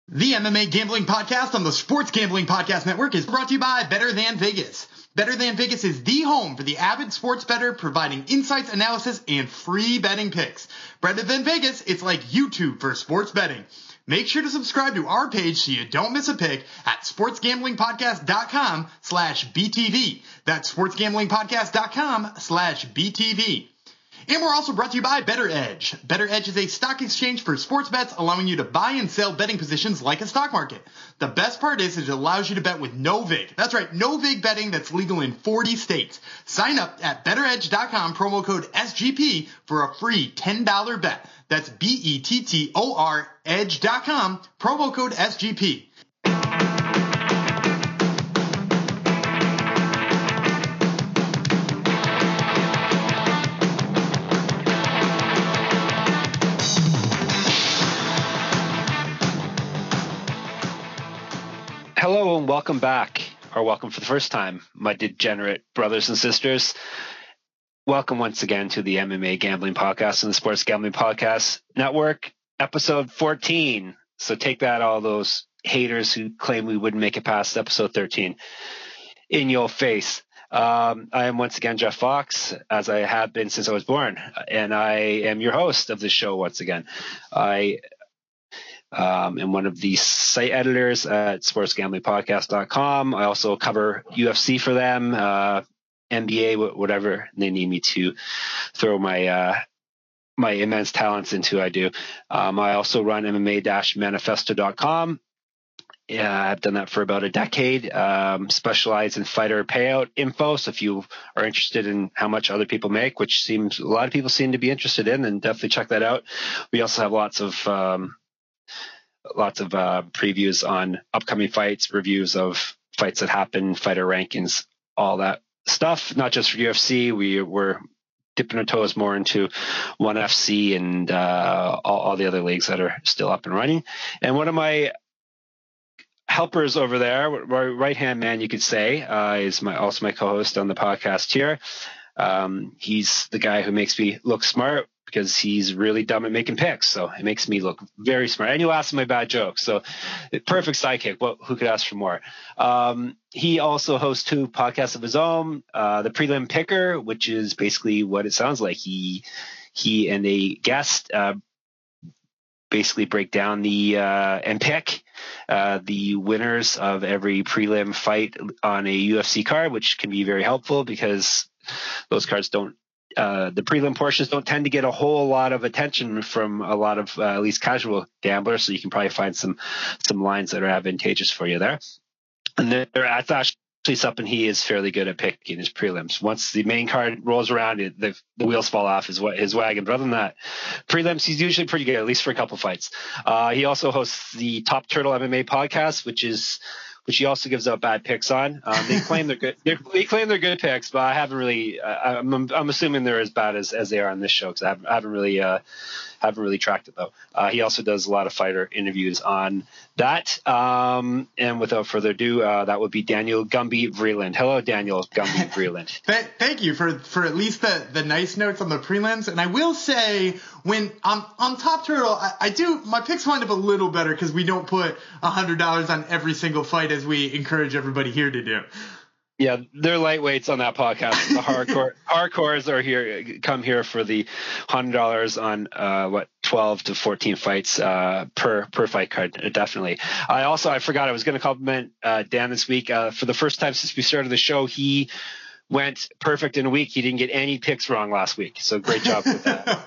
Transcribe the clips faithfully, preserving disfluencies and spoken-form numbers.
The M M A Gambling Podcast on the Sports Gambling Podcast Network is brought to you by Better Than Vegas. Better Than Vegas is the home for the avid sports bettor, providing insights, analysis, and free betting picks. Better Than Vegas, it's like YouTube for sports betting. Make sure to subscribe to our page so you don't miss a pick at sportsgamblingpodcast.com slash BTV. That's sportsgamblingpodcast.com slash BTV. And we're also brought to you by Better Edge. Better Edge is a stock exchange for sports bets, allowing you to buy and sell betting positions like a stock market. The best part is it allows you to bet with no vig. That's right, no vig betting that's legal in forty states. Sign up at better edge dot com, promo code S G P for a free ten dollars bet. That's B E T T O R edge dot com, promo code S G P. Hello and welcome back, or welcome for the first time, my degenerate brothers and sisters. Welcome once again to the M M A Gambling Podcast and the Sports Gambling Podcast Network, episode fourteen. So take that, all those haters who claim we wouldn't make it past episode thirteen, in your face. Um, I am once again Jeff Fox, as I have been since I was born, and I am your host of this show once again. I Um, and one of the site editors at sports gambling podcast dot com. I also cover U F C for them, uh, N B A, whatever they need me to throw my uh, my immense talents into. I do. Um, I also run M M A manifesto dot com. Yeah, I've done that for about a decade. Um, specialize in fighter payout info. So if you are interested in how much other people make, which seems a lot of people seem to be interested in, then definitely check that out. We also have lots of um, Lots of uh, previews on upcoming fights, reviews of fights that happen, fighter rankings, all that stuff. Not just for U F C. We were dipping our toes more into ONE F C and uh, all, all the other leagues that are still up and running. And one of my helpers over there, right hand man, you could say, uh, is my also my co-host on the podcast here. Um, he's the guy who makes me look smart, because he's really dumb at making picks. So it makes me look very smart. And you ask my bad jokes. So perfect sidekick. Well, who could ask for more? Um, he also hosts two podcasts of his own, uh, the Prelim Picker, which is basically what it sounds like. He, he and a guest, uh, basically break down the, uh, and pick, uh, the winners of every prelim fight on a U F C card, which can be very helpful because those cards don't, Uh, the prelim portions don't tend to get a whole lot of attention from a lot of uh, at least casual gamblers, so you can probably find some some lines that are advantageous for you there. And then that's actually something he is fairly good at picking, his prelims. Once the main card rolls around, it, the, the wheels fall off his, his wagon. But other than that, prelims, he's usually pretty good, at least for a couple fights. Uh, he also hosts the Top Turtle M M A podcast, which is which he also gives out bad picks on. Um, they claim they're good. They're, they claim they're good picks, but I haven't really. Uh, I'm, I'm assuming they're as bad as, as they are on this show because I haven't, I haven't really uh, haven't really tracked it though. Uh, he also does a lot of fighter interviews on that. Um, and without further ado, uh, that would be Daniel Gumby Vreeland. Hello, Daniel Gumby Vreeland. Thank you for for at least the the nice notes on the prelims. And I will say, when on on Top Turtle, I, I do my picks wind up a little better because we don't put a hundred dollars on every single fight as we encourage everybody here to do. Yeah, they're lightweights on that podcast. The hardcore hardcores are here, come here for the hundred dollars on uh, what twelve to fourteen fights uh, per per fight card. Definitely. I also I forgot I was going to compliment uh, Dan this week uh, for the first time since we started the show. He went perfect in a week. He didn't get any picks wrong last week. So great job with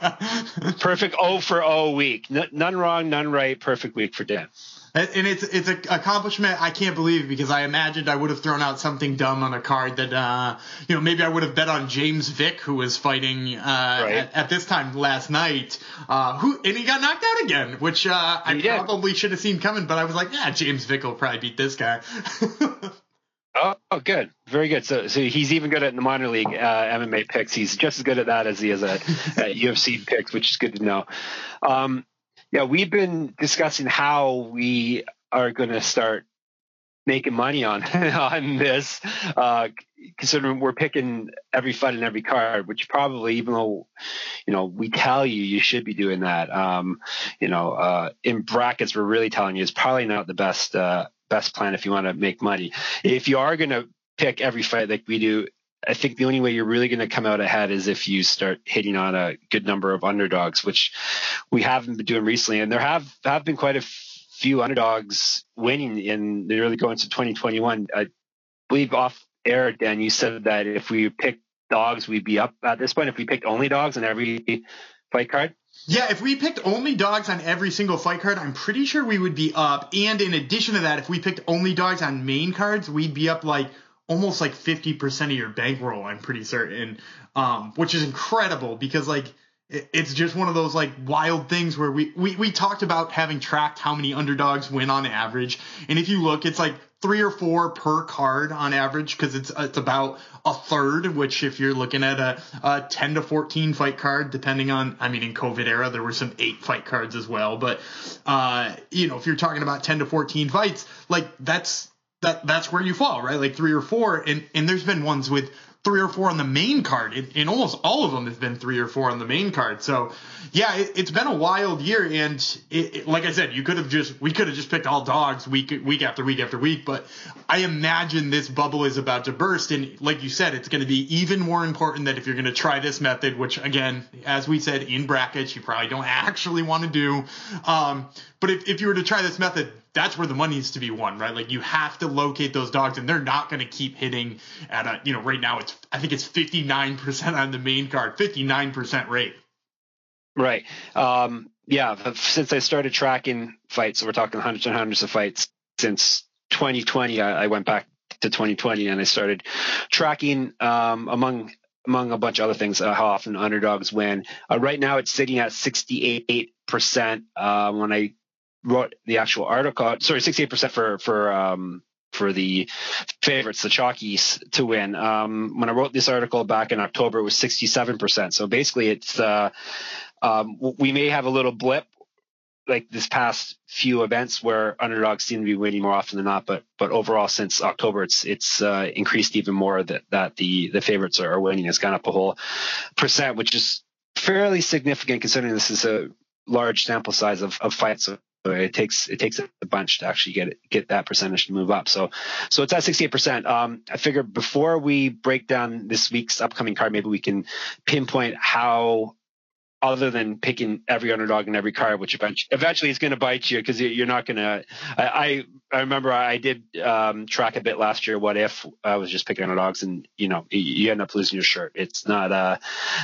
that. Perfect O for O week. N- none wrong, none right. Perfect week for Dan. And it's it's an accomplishment I can't believe because I imagined I would have thrown out something dumb on a card that, uh, you know, maybe I would have bet on James Vick, who was fighting uh, right. at, at this time last night, uh, who and he got knocked out again, which uh, I did. probably should have seen coming. But I was like, yeah, James Vick will probably beat this guy. Oh, oh, good. Very good. So so he's even good at the minor league uh, M M A picks. He's just as good at that as he is at, at U F C picks, which is good to know. Um, yeah, we've been discussing how we are going to start making money on on this, uh, considering we're picking every fight and every card, which probably, even though, you know, we tell you you should be doing that, um, you know, uh, in brackets, we're really telling you it's probably not the best uh, best plan if you want to make money. If you are going to pick every fight like we do, I think the only way you're really going to come out ahead is if you start hitting on a good number of underdogs, which we haven't been doing recently. And there have, have been quite a few underdogs winning in the early going to twenty twenty-one. I believe off air, Dan, you said that if we picked dogs, we'd be up at this point if we picked only dogs on every fight card. Yeah, if we picked only dogs on every single fight card, I'm pretty sure we would be up. And in addition to that, if we picked only dogs on main cards, we'd be up like almost like fifty percent of your bankroll, I'm pretty certain, um, which is incredible because like it's just one of those like wild things where we, we, we talked about having tracked how many underdogs win on average. And if you look, it's like three or four per card on average because it's it's about a third, which if you're looking at a, a ten to fourteen fight card, depending on, I mean, in COVID era, there were some eight fight cards as well. But, uh, you know, if you're talking about ten to fourteen fights, like that's that that's where you fall, right? Like three or four. And, and there's been ones with three or four on the main card, and, and almost all of them have been three or four on the main card. So, yeah, it, it's been a wild year, and it, it, like I said, you could have just we could have just picked all dogs week week after week after week. But I imagine this bubble is about to burst, and like you said, it's going to be even more important that if you're going to try this method, which again, as we said in brackets, you probably don't actually want to do. Um, but if, if you were to try this method, that's where the money is to be won, right? Like you have to locate those dogs, and they're not going to keep hitting at a, you know, right now it's, I think it's fifty-nine percent on the main card, fifty-nine percent rate. Right. Um, yeah. Since I started tracking fights, so we're talking hundreds and hundreds of fights since twenty twenty, I, I went back to twenty twenty and I started tracking, um, among, among a bunch of other things, uh, how often underdogs win. Uh, right now it's sitting at sixty-eight percent. Uh, when I wrote the actual article, sorry, sixty-eight percent for, for, um, for the favorites, the chalkies to win. Um, when I wrote this article back in October, it was sixty-seven percent. So basically it's, uh, um, we may have a little blip like this past few events where underdogs seem to be winning more often than not, but, but overall since October, it's, it's, uh, increased even more that, that the, the favorites are, are winning. It's gone up a whole percent, which is fairly significant considering this is a large sample size of, of fights. So it takes it takes a bunch to actually get it, get that percentage to move up. So so it's at sixty-eight percent. Um, I figure before we break down this week's upcoming card, maybe we can pinpoint how, other than picking every underdog in every card, which eventually, eventually is going to bite you because you're not going to. I I remember I did um, track a bit last year. What if I was just picking underdogs and you know you end up losing your shirt? It's not uh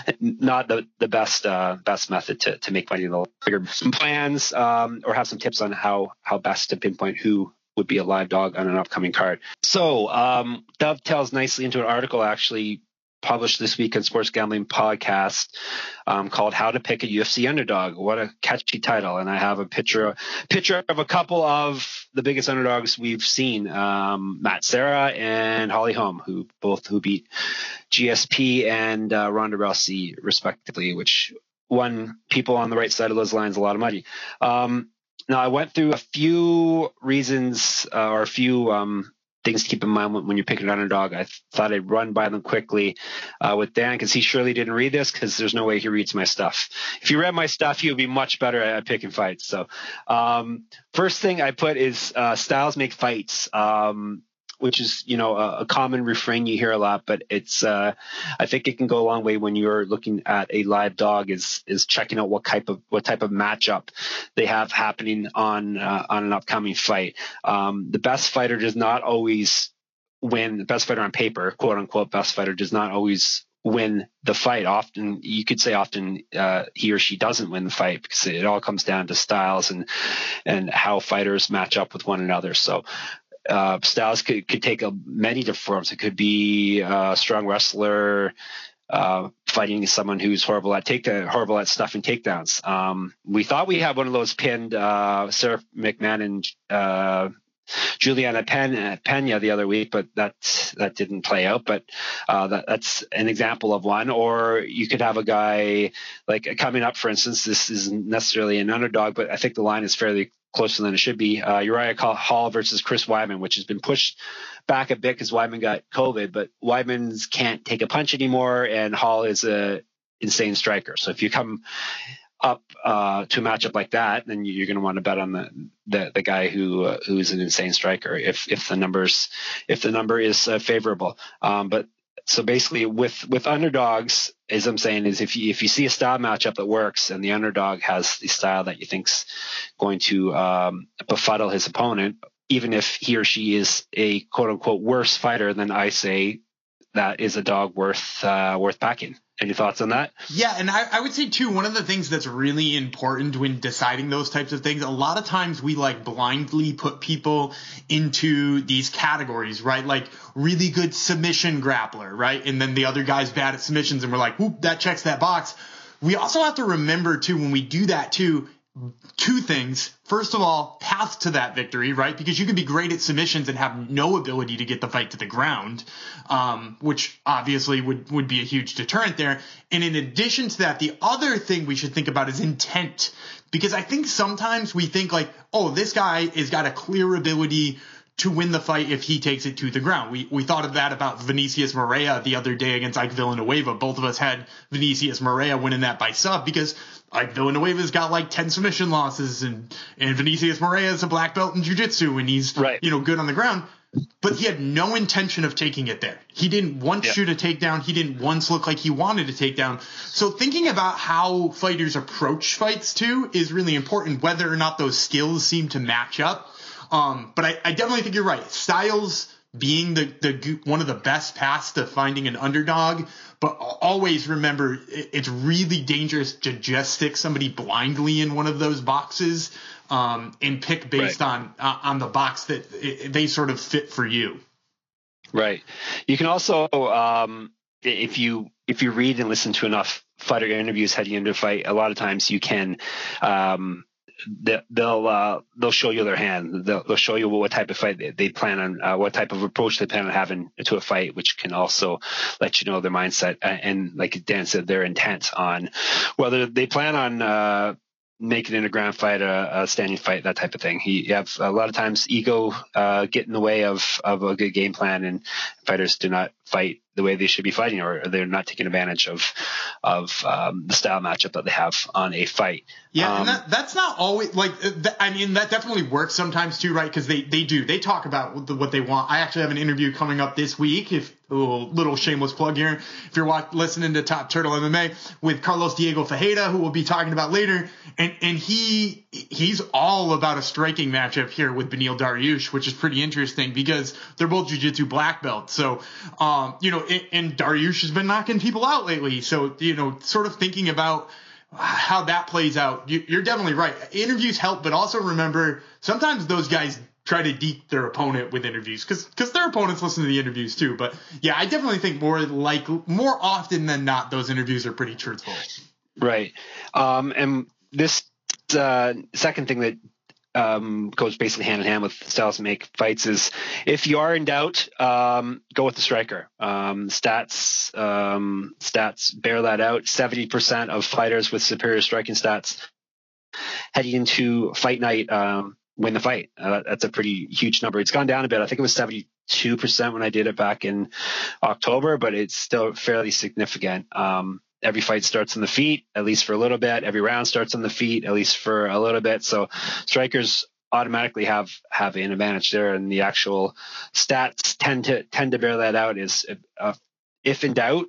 not the the best uh, best method to to make money. In the figure some plans um, or have some tips on how how best to pinpoint who would be a live dog on an upcoming card. So um, dovetails nicely into an article actually published this week on Sports Gambling Podcast um, called "How to Pick a U F C Underdog." What a catchy title! And I have a picture picture of a couple of the biggest underdogs we've seen: um, Matt Serra and Holly Holm, who both who beat G S P and uh, Ronda Rousey respectively, which won people on the right side of those lines a lot of money. Um, now I went through a few reasons uh, or a few. Um, things to keep in mind when, when you're picking an underdog. I th- thought I'd run by them quickly uh, with Dan because he surely didn't read this because there's no way he reads my stuff. If you read my stuff, he would be much better at, at picking fights. So um, first thing I put is uh, styles make fights, um, which is, you know, a, a common refrain you hear a lot, but it's, uh, I think it can go a long way when you're looking at a live dog is, is checking out what type of, what type of matchup they have happening on, uh, on an upcoming fight. Um, the best fighter does not always win. The best fighter on paper, quote unquote, best fighter does not always win the fight. Often you could say often uh, he or she doesn't win the fight because it all comes down to styles and, and how fighters match up with one another. So, Uh, styles could, could take a, many different forms. It could be a strong wrestler uh, fighting someone who's horrible at take horrible at stuffing takedowns. Um, we thought we had one of those pinned uh, Sarah McMahon and uh, Juliana Pen, Pena the other week, but that that didn't play out. But uh, that, that's an example of one. Or you could have a guy like coming up, for instance. This isn't necessarily an underdog, but I think the line is fairly closer than it should be. Uh, Uriah Hall versus Chris Weidman, which has been pushed back a bit because Weidman got COVID, but Weidman's can't take a punch anymore, and Hall is a insane striker. So if you come up uh, to a matchup like that, then you're going to want to bet on the the, the guy who uh, who's an insane striker if if the numbers if the number is uh, favorable. Um, but so basically, with with underdogs, as I'm saying, is if you if you see a style matchup that works and the underdog has the style that you think's going to um, befuddle his opponent, even if he or she is a quote unquote worse fighter, then I say that is a dog worth uh, worth backing. Any thoughts on that? Yeah, and I, I would say, too, one of the things that's really important when deciding those types of things, a lot of times we, like, blindly put people into these categories, right? Like, really good submission grappler, right? And then the other guy's bad at submissions, and we're like, whoop, that checks that box. We also have to remember, too, when we do that, too, two things. First of all, path to that victory, right? Because you can be great at submissions and have no ability to get the fight to the ground, um, which obviously would, would be a huge deterrent there. And in addition to that, the other thing we should think about is intent. Because I think sometimes we think like, oh, this guy has got a clear ability to win the fight if he takes it to the ground. We we thought of that about Vinicius Moreira the other day against Ike Villanueva. Both of us had Vinicius Moreira winning that by sub because Ike Villanueva's got like ten submission losses and, and Vinicius Moreira is a black belt in jiu-jitsu and he's right. you know good on the ground. But he had no intention of taking it there. He didn't once yeah. shoot a takedown. He didn't once look like he wanted a takedown. So thinking about how fighters approach fights too is really important, whether or not those skills seem to match up. Um, but I, I definitely think you're right. Styles being the, the one of the best paths to finding an underdog, but always remember it, it's really dangerous to just stick somebody blindly in one of those boxes um, and pick based right. on uh, on the box that it, they sort of fit for you. Right. You can also um, if you if you read and listen to enough fighter interviews heading into a fight, a lot of times you can. Um, They'll uh, they'll show you their hand. They'll, they'll show you what type of fight they, they plan on, uh, what type of approach they plan on having to a fight, which can also let you know their mindset and, and like Dan said, their intent on whether they plan on uh, making it a ground fight, a, a standing fight, that type of thing. He, you have a lot of times ego uh, get in the way of of a good game plan, and fighters do not fight the way they should be fighting, or they're not taking advantage of of um, the style matchup that they have on a fight. Yeah, um, and that, that's not always like. Th- I mean, that definitely works sometimes too, right? Because they they do they talk about what, the, what they want. I actually have an interview coming up this week. If a little, little shameless plug here, if you're watch, listening to Top Turtle M M A with Carlos Diego Fajeda, who we'll be talking about later, and and he he's all about a striking matchup here with Beneil Dariush, which is pretty interesting because they're both jiu-jitsu black belts. So, um, you know. And Dariush has been knocking people out lately. So, you know, sort of thinking about how that plays out, you're definitely right. Interviews help, but also remember, sometimes those guys try to deke their opponent with interviews because because their opponents listen to the interviews too. But, yeah, I definitely think more like more often than not, those interviews are pretty truthful. Right. Um, and this uh, second thing that Um, goes basically hand in hand with styles that make fights is if you are in doubt, um, go with the striker. Um, stats, um, stats bear that out. seventy percent of fighters with superior striking stats heading into fight night, um, win the fight. Uh, that's a pretty huge number. It's gone down a bit. I think it was seventy-two percent when I did it back in October, but it's still fairly significant. Um, Every fight starts on the feet, at least for a little bit. Every round starts on the feet, at least for a little bit. So strikers automatically have, have an advantage there, and the actual stats tend to tend to bear that out. Is uh, if in doubt,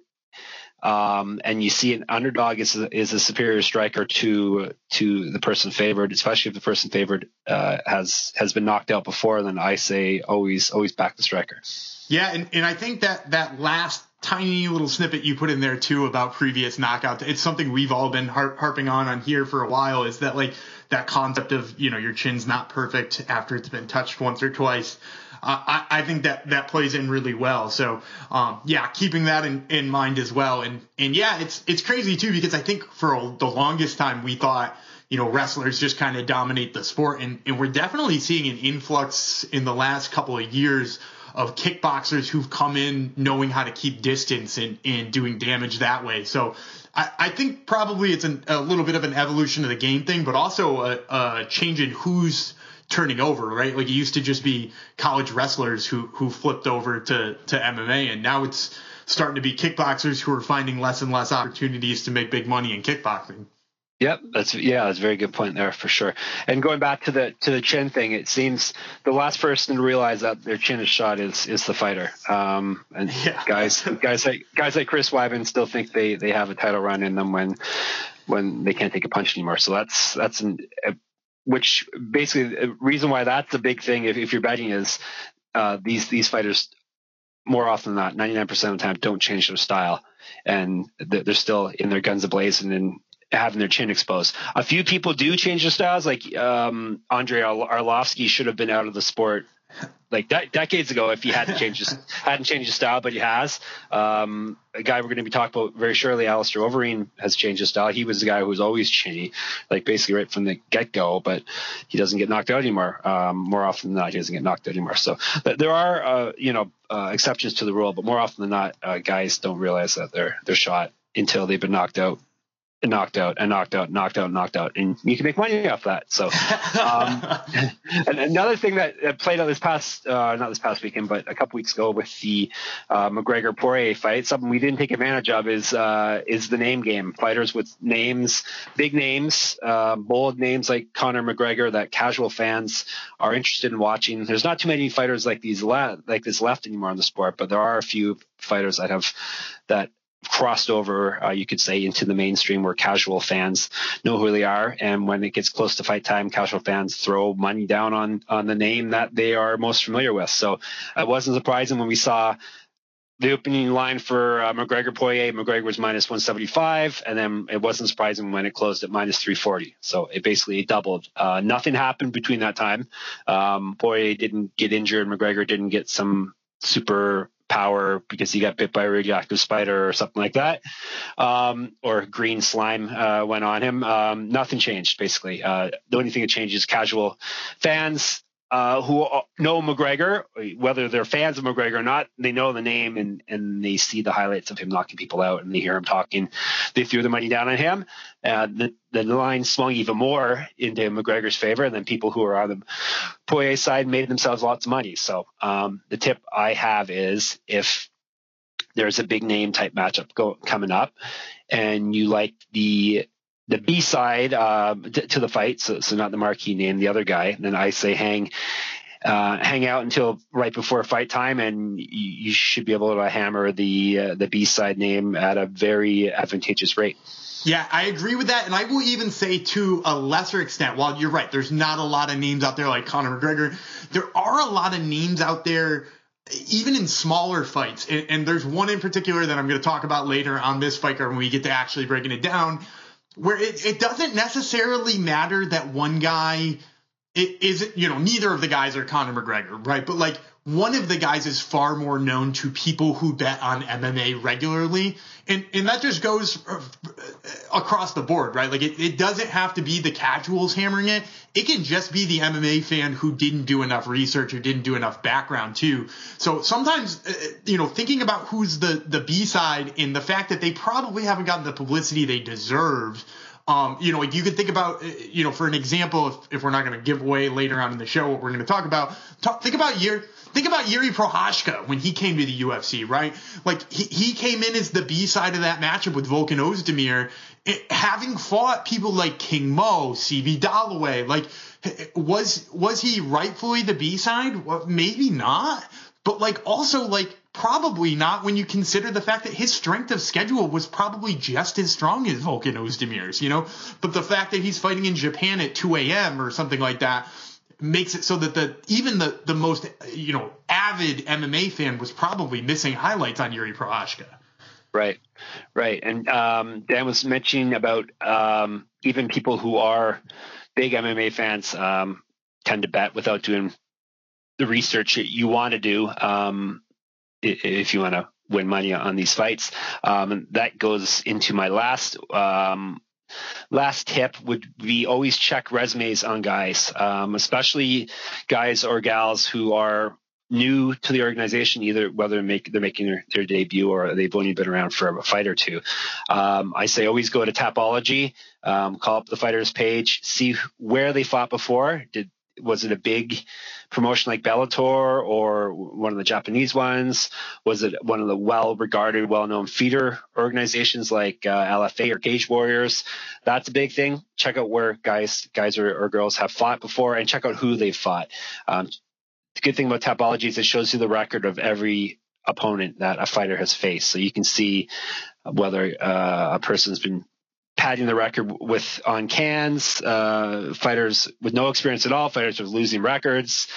um, and you see an underdog is a, is a superior striker to to the person favored, especially if the person favored uh, has has been knocked out before, then I say always always back the striker. Yeah, and, and I think that that last tiny little snippet you put in there too about previous knockouts, it's something we've all been har- harping on on here for a while, is that like that concept of, you know, your chin's not perfect after it's been touched once or twice. Uh, I, I think that that plays in really well. So, um, yeah, keeping that in, in mind as well. And, and yeah, it's, it's crazy too, because I think for a, the longest time we thought, you know, wrestlers just kind of dominate the sport. And, and we're definitely seeing an influx in the last couple of years of kickboxers who've come in knowing how to keep distance and, and doing damage that way. So I, I think probably it's an, a little bit of an evolution of the game thing, but also a, a change in who's turning over, right? Like it used to just be college wrestlers who who flipped over to to M M A, and now it's starting to be kickboxers who are finding less and less opportunities to make big money in kickboxing. Yep, that's yeah, that's a very good point there for sure. And going back to the to the chin thing, it seems the last person to realize that their chin is shot is is the fighter. Um, and yeah. guys guys like guys like Chris Weidman still think they they have a title run in them when when they can't take a punch anymore. So that's that's an a, which basically the reason why that's a big thing if, if you're betting is uh, these these fighters more often than not, ninety-nine percent of the time don't change their style, and they're still in their guns ablazing and having their chin exposed. A few people do change their styles, like um, Andrei Arlovsky should have been out of the sport like de- decades ago if he hadn't changed his hadn't changed his style, but he has. Um, a guy we're going to be talking about very shortly, Alistair Overeem, has changed his style. He was the guy who was always chinny, like basically right from the get go, but he doesn't get knocked out anymore. Um, more often than not, he doesn't get knocked out anymore. So th- there are uh, you know uh, exceptions to the rule, but more often than not, uh, guys don't realize that they're they're shot until they've been knocked out. And knocked out and knocked out, knocked out, knocked out, and you can make money off that. So, um, and another thing that played out this past, uh, not this past weekend, but a couple weeks ago with the uh, McGregor Poirier fight, something we didn't take advantage of is uh, is the name game. Fighters with names, big names, uh, bold names like Conor McGregor that casual fans are interested in watching. There's not too many fighters like these le- like this left anymore in the sport, but there are a few fighters that have that. crossed over, uh, you could say, into the mainstream where casual fans know who they are. And when it gets close to fight time, casual fans throw money down on, on the name that they are most familiar with. So it wasn't surprising when we saw the opening line for uh, McGregor Poirier. McGregor was minus one seventy-five, and then it wasn't surprising when it closed at minus three forty. So it basically doubled. Uh, nothing happened between that time. Um, Poirier didn't get injured. McGregor didn't get some super power because he got bit by a radioactive spider or something like that, um, or green slime uh, went on him. Um, nothing changed, basically. Uh, the only thing that changed is casual fans uh, who know McGregor, whether they're fans of McGregor or not, they know the name and, and they see the highlights of him knocking people out and they hear him talking. They threw the money down on him. Uh, the, the line swung even more into McGregor's favor, and then people who are on the Poirier side made themselves lots of money. So um, the tip I have is if there's a big name type matchup go, coming up and you like the the B side uh, t- to the fight, so, so not the marquee name, the other guy, then I say hang uh, hang out until right before fight time, and you, you should be able to hammer the uh, the B side name at a very advantageous rate. Yeah, I agree with that. And I will even say to a lesser extent, while you're right, there's not a lot of names out there like Conor McGregor, there are a lot of names out there even in smaller fights. And, and there's one in particular that I'm going to talk about later on this fight card when we get to actually breaking it down, where it, it doesn't necessarily matter that one guy it is, you know, neither of the guys are Conor McGregor, right? But like one of the guys is far more known to people who bet on M M A regularly. And and that just goes across the board, right? Like it, it doesn't have to be the casuals hammering it. It can just be the M M A fan who didn't do enough research or didn't do enough background too. So sometimes, you know, thinking about who's the, the B side and the fact that they probably haven't gotten the publicity they deserve. Um, you know, like you could think about, you know, for an example, if, if we're not going to give away later on in the show what we're going to talk about, talk, think about Yuri, think about Yuri Prochazka when he came to the U F C, right? Like he, he came in as the B side of that matchup with Volkan Ozdemir, it, having fought people like King Mo, C B Dalloway. Like, was was he rightfully the B side? Well, maybe not, but like also like. Probably not when you consider the fact that his strength of schedule was probably just as strong as Volkan Ozdemir's, you know, but the fact that he's fighting in Japan at two a.m. or something like that makes it so that the even the, the most, you know, avid M M A fan was probably missing highlights on Yuri Prochazka. Right, right. And um, Dan was mentioning about um, even people who are big M M A fans um, tend to bet without doing the research that you want to do. Um, if you want to win money on these fights. Um, and that goes into my last um, last tip would be always check resumes on guys, um, especially guys or gals who are new to the organization, either whether make, they're making their, their debut or they've only been around for a fight or two. Um, I say always go to Tapology, um, call up the fighter's page, see where they fought before. Did was it a big promotion like Bellator or one of the Japanese ones? Was it one of the well-regarded, well-known feeder organizations like uh, L F A or Cage Warriors? That's a big thing. Check out where guys guys or, or girls have fought before, and check out who they've fought. Um, the good thing about Tapology is it shows you the record of every opponent that a fighter has faced. So you can see whether uh, a person's been padding the record with on cans, uh, fighters with no experience at all, fighters with losing records.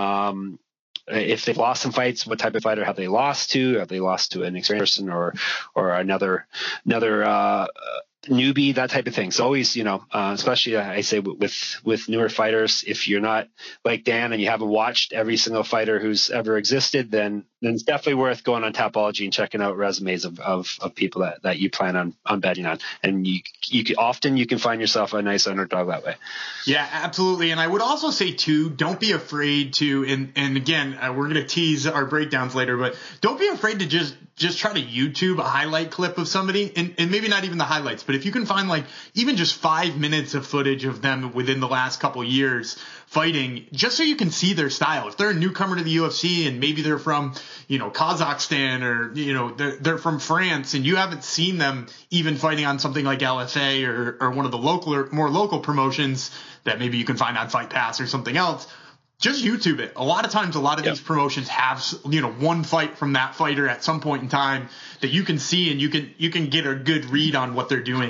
Um, if they've lost some fights, what type of fighter have they lost to? Have they lost to an experienced person or or another another uh, newbie? That type of thing. So always, you know, uh, especially uh, I say with with newer fighters, if you're not like Dan and you haven't watched every single fighter who's ever existed, then then it's definitely worth going on Tapology and checking out resumes of of, of people that, that you plan on on betting on. And you you can, often you can find yourself a nice underdog that way. Yeah, absolutely. And I would also say too, don't be afraid to, and and again, uh, we're going to tease our breakdowns later, but don't be afraid to just just try to YouTube a highlight clip of somebody, and, and maybe not even the highlights, but if you can find like even just five minutes of footage of them within the last couple of years fighting, just so you can see their style. If they're a newcomer to the U F C and maybe they're from, you know, Kazakhstan or, you know, they're, they're from France and you haven't seen them even fighting on something like L F A or, or one of the local or more local promotions that maybe you can find on Fight Pass or something else, just YouTube it. A lot of times, a lot of yep. these promotions have, you know, one fight from that fighter at some point in time that you can see and you can you can get a good read on what they're doing.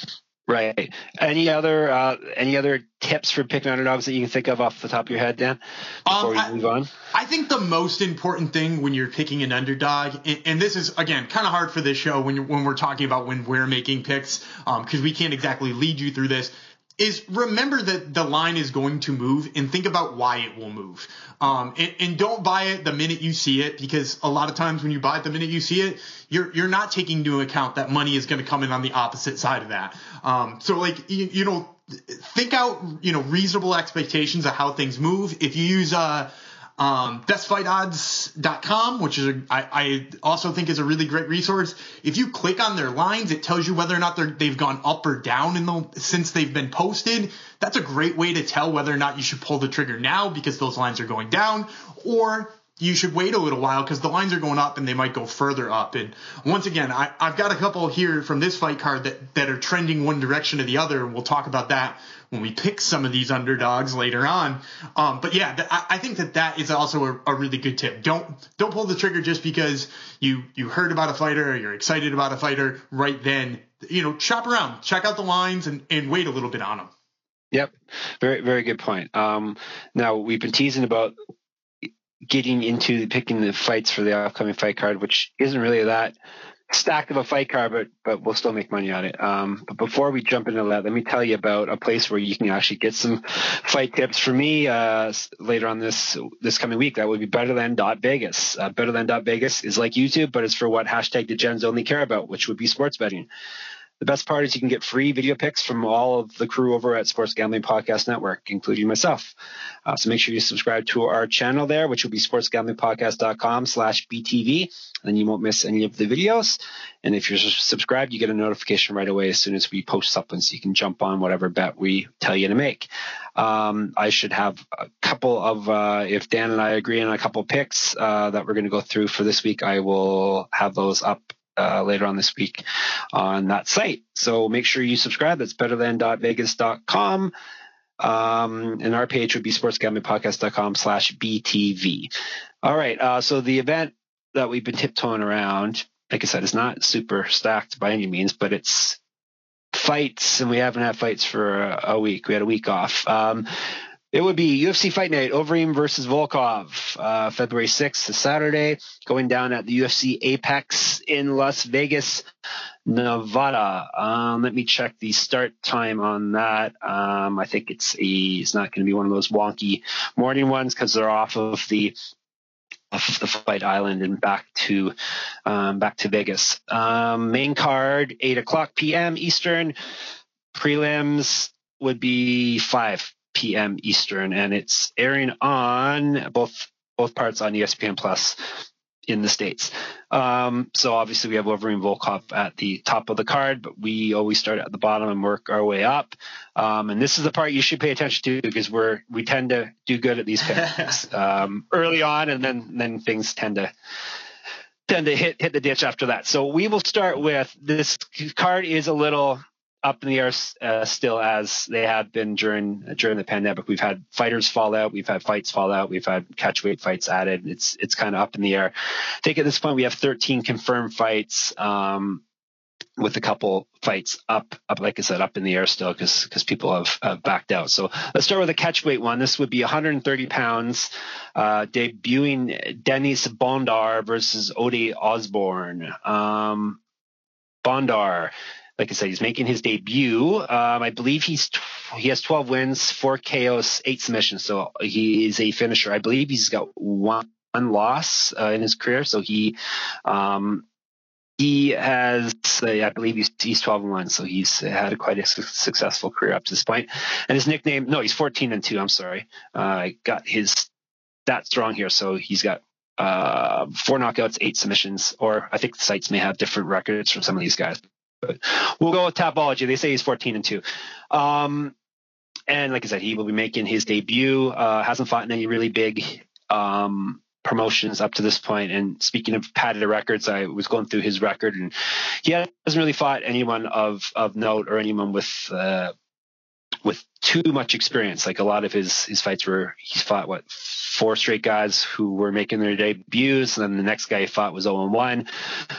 Right. Any other uh, any other tips for picking underdogs that you can think of off the top of your head, Dan, before um, we I, move on? I think the most important thing when you're picking an underdog, and, and this is, again, kind of hard for this show when you're, when we're talking about when we're making picks, because um, we can't exactly lead you through this, is remember that the line is going to move and think about why it will move. Um, and, and don't buy it the minute you see it, because a lot of times when you buy it the minute you see it, you're you're not taking into account that money is going to come in on the opposite side of that. Um, so like, you, you know, think out, you know, reasonable expectations of how things move. If you use uh, um, best fight odds dot com, which is a, I, I also think is a really great resource. If you click on their lines, it tells you whether or not they're, they've gone up or down in the since they've been posted. That's a great way to tell whether or not you should pull the trigger now because those lines are going down, or you should wait a little while because the lines are going up and they might go further up. And once again, I, I've got a couple here from this fight card that, that are trending one direction or the other, and we'll talk about that when we pick some of these underdogs later on. Um, but yeah, th- I, I think that that is also a, a really good tip. Don't don't pull the trigger just because you you heard about a fighter or you're excited about a fighter right then. You know, shop around, check out the lines, and, and wait a little bit on them. Yep, very very good point. Um, now we've been teasing about getting into picking the fights for the upcoming fight card, which isn't really that stacked of a fight card, but but we'll still make money on it. Um, but before we jump into that, let me tell you about a place where you can actually get some fight tips for me uh, later on this this coming week. That would be betterthan dot vegas. Uh, betterthan dot vegas is like YouTube, but it's for what hashtag Degens only care about, which would be sports betting. The best part is you can get free video picks from all of the crew over at Sports Gambling Podcast Network, including myself. Uh, so make sure you subscribe to our channel there, which will be sportsgamblingpodcast.com slash BTV. Then you won't miss any of the videos. And if you're subscribed, you get a notification right away as soon as we post something, so you can jump on whatever bet we tell you to make. Um, I should have a couple of, uh, if Dan and I agree on a couple of picks uh, that we're going to go through for this week, I will have those up Uh, later on this week on that site. So make sure you subscribe. That's betterthan dot vegas dot com. Um, and our page would be sportsgamblingpodcast.com slash BTV. All right. Uh, so the event that we've been tiptoeing around, like I said, is not super stacked by any means, but it's fights, and we haven't had fights for a, a week. We had a week off. Um, It would be U F C Fight Night, Overeem versus Volkov, uh, February sixth, Saturday, going down at the U F C Apex in Las Vegas, Nevada. Um, let me check the start time on that. Um, I think it's a, it's not going to be one of those wonky morning ones because they're off of the off the Fight Island and back to um, back to Vegas. Um, main card, eight o'clock p.m. Eastern. Prelims would be five p.m. Eastern, and it's airing on both both parts on E S P N Plus in the States. Um, so obviously we have Overeem Volkov at the top of the card, but we always start at the bottom and work our way up. Um, and this is the part you should pay attention to because we're, we tend to do good at these picks um, early on, and then, then things tend to, tend to hit, hit the ditch after that. So we will start with this card is a little up in the air uh, still, as they have been during during the pandemic. We've had fighters fall out, we've had fights fall out, we've had catchweight fights added. It's it's kind of up in the air. I think at this point we have thirteen confirmed fights, um, with a couple fights up, up like I said, up in the air still because because people have, have backed out. So let's start with the catchweight one. This would be one hundred thirty pounds, uh, debuting Denis Bondar versus Ode Osborne. Um, Bondar, like I said, he's making his debut. Um, I believe he's he has twelve wins, four K Os, eight submissions. So he is a finisher. I believe he's got one, one loss uh, in his career. So he um, he has, uh, I believe he's he's twelve and one. So he's had a quite a su- successful career up to this point. And his nickname, no, he's fourteen and two. I'm sorry, uh, I got his stats wrong here. So he's got uh, four knockouts, eight submissions, or I think the sites may have different records from some of these guys. But we'll go with Tapology. They say he's fourteen and two. Um, and like I said, he will be making his debut. Uh, hasn't fought in any really big um, promotions up to this point. And speaking of padded records, I was going through his record, and he hasn't really fought anyone of of note or anyone with uh, with too much experience. Like a lot of his his fights were, he's fought what four straight guys who were making their debuts, and then the next guy he fought was oh and one.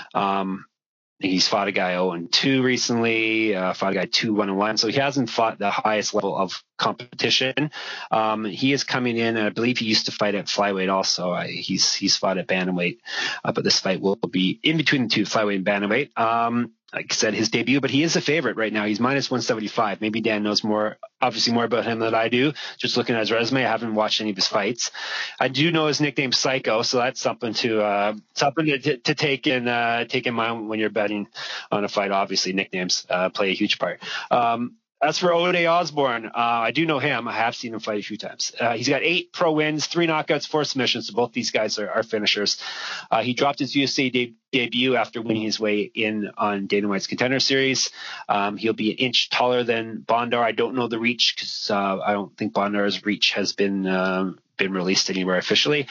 Um, He's fought a guy oh and two recently, uh, fought a guy two one and one. So he hasn't fought the highest level of competition. Um, he is coming in, and I believe he used to fight at flyweight also. I, he's he's fought at bantamweight, uh, but this fight will be in between the two, flyweight and bantamweight. Um, like I said, his debut, but he is a favorite right now. He's minus one seventy-five. Maybe Dan knows more, obviously more about him than I do. Just looking at his resume, I haven't watched any of his fights. I do know his nickname Psycho, so that's something to uh, something to, to take in uh, take in mind when you're betting on a fight. Obviously, nicknames uh, play a huge part. Um, As for Ode Osborne, uh, I do know him. I have seen him fight a few times. Uh, he's got eight pro wins, three knockouts, four submissions. So both these guys are, are finishers. Uh, he dropped his U F C de- debut after winning his way in on Dana White's Contender Series. Um, he'll be an inch taller than Bondar. I don't know the reach because uh, I don't think Bondar's reach has been um, been released anywhere officially.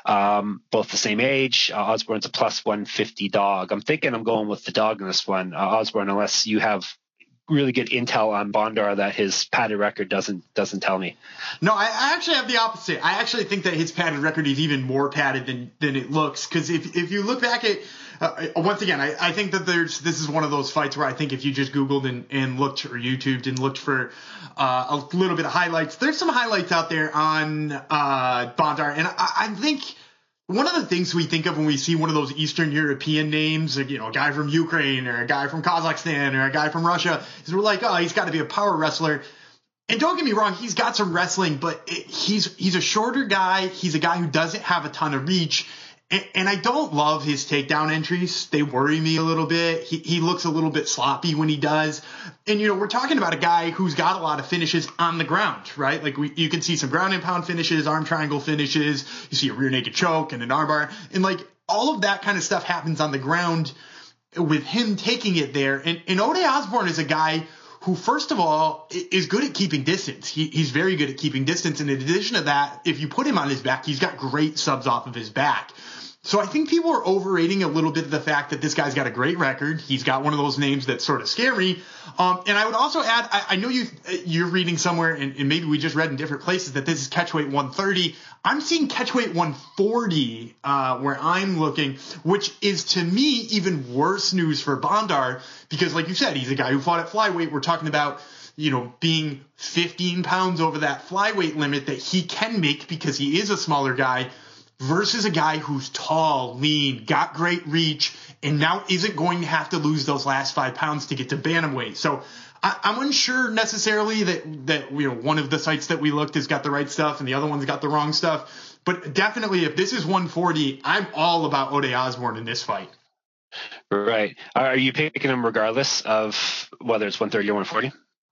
Um, both the same age. Uh, Osborne's a plus one fifty dog. I'm thinking I'm going with the dog in this one, uh, Osborne, unless you have really good intel on Bondar that his padded record doesn't doesn't tell me. No, I, I actually have the opposite. I actually think that his padded record is even more padded than than it looks. Because if if you look back at uh, once again, I, I think that there's this is one of those fights where I think if you just Googled and, and looked or YouTubed and looked for uh, a little bit of highlights, there's some highlights out there on uh, Bondar, and I, I think. One of the things we think of when we see one of those Eastern European names, like, you know, a guy from Ukraine or a guy from Kazakhstan or a guy from Russia, is we're like, oh, he's got to be a power wrestler. And don't get me wrong, he's got some wrestling, but it, he's he's a shorter guy. He's a guy who doesn't have a ton of reach. And, and I don't love his takedown entries. They worry me a little bit. He, he looks a little bit sloppy when he does. And, you know, we're talking about a guy who's got a lot of finishes on the ground, right? Like we, you can see some ground and pound finishes, arm triangle finishes. You see a rear naked choke and an armbar. And like all of that kind of stuff happens on the ground with him taking it there. And, and Ode Osborne is a guy who, first of all, is good at keeping distance. He, he's very good at keeping distance. And in addition to that, if you put him on his back, he's got great subs off of his back. So I think people are overrating a little bit of the fact that this guy's got a great record. He's got one of those names that sort of scare me. Um, and I would also add, I, I know you, you're reading somewhere, and, and maybe we just read in different places, that this is catchweight one thirty. I'm seeing catchweight one forty uh, where I'm looking, which is to me even worse news for Bondar because, like you said, he's a guy who fought at flyweight. We're talking about, you know, being fifteen pounds over that flyweight limit that he can make because he is a smaller guy. Versus a guy who's tall, lean, got great reach, and now isn't going to have to lose those last five pounds to get to bantamweight. So I, I'm unsure necessarily that, that you know one of the sites that we looked has got the right stuff and the other one's got the wrong stuff. But definitely, if this is one forty, I'm all about Ode Osborne in this fight. Right. Are you picking him regardless of whether it's one thirty or one forty?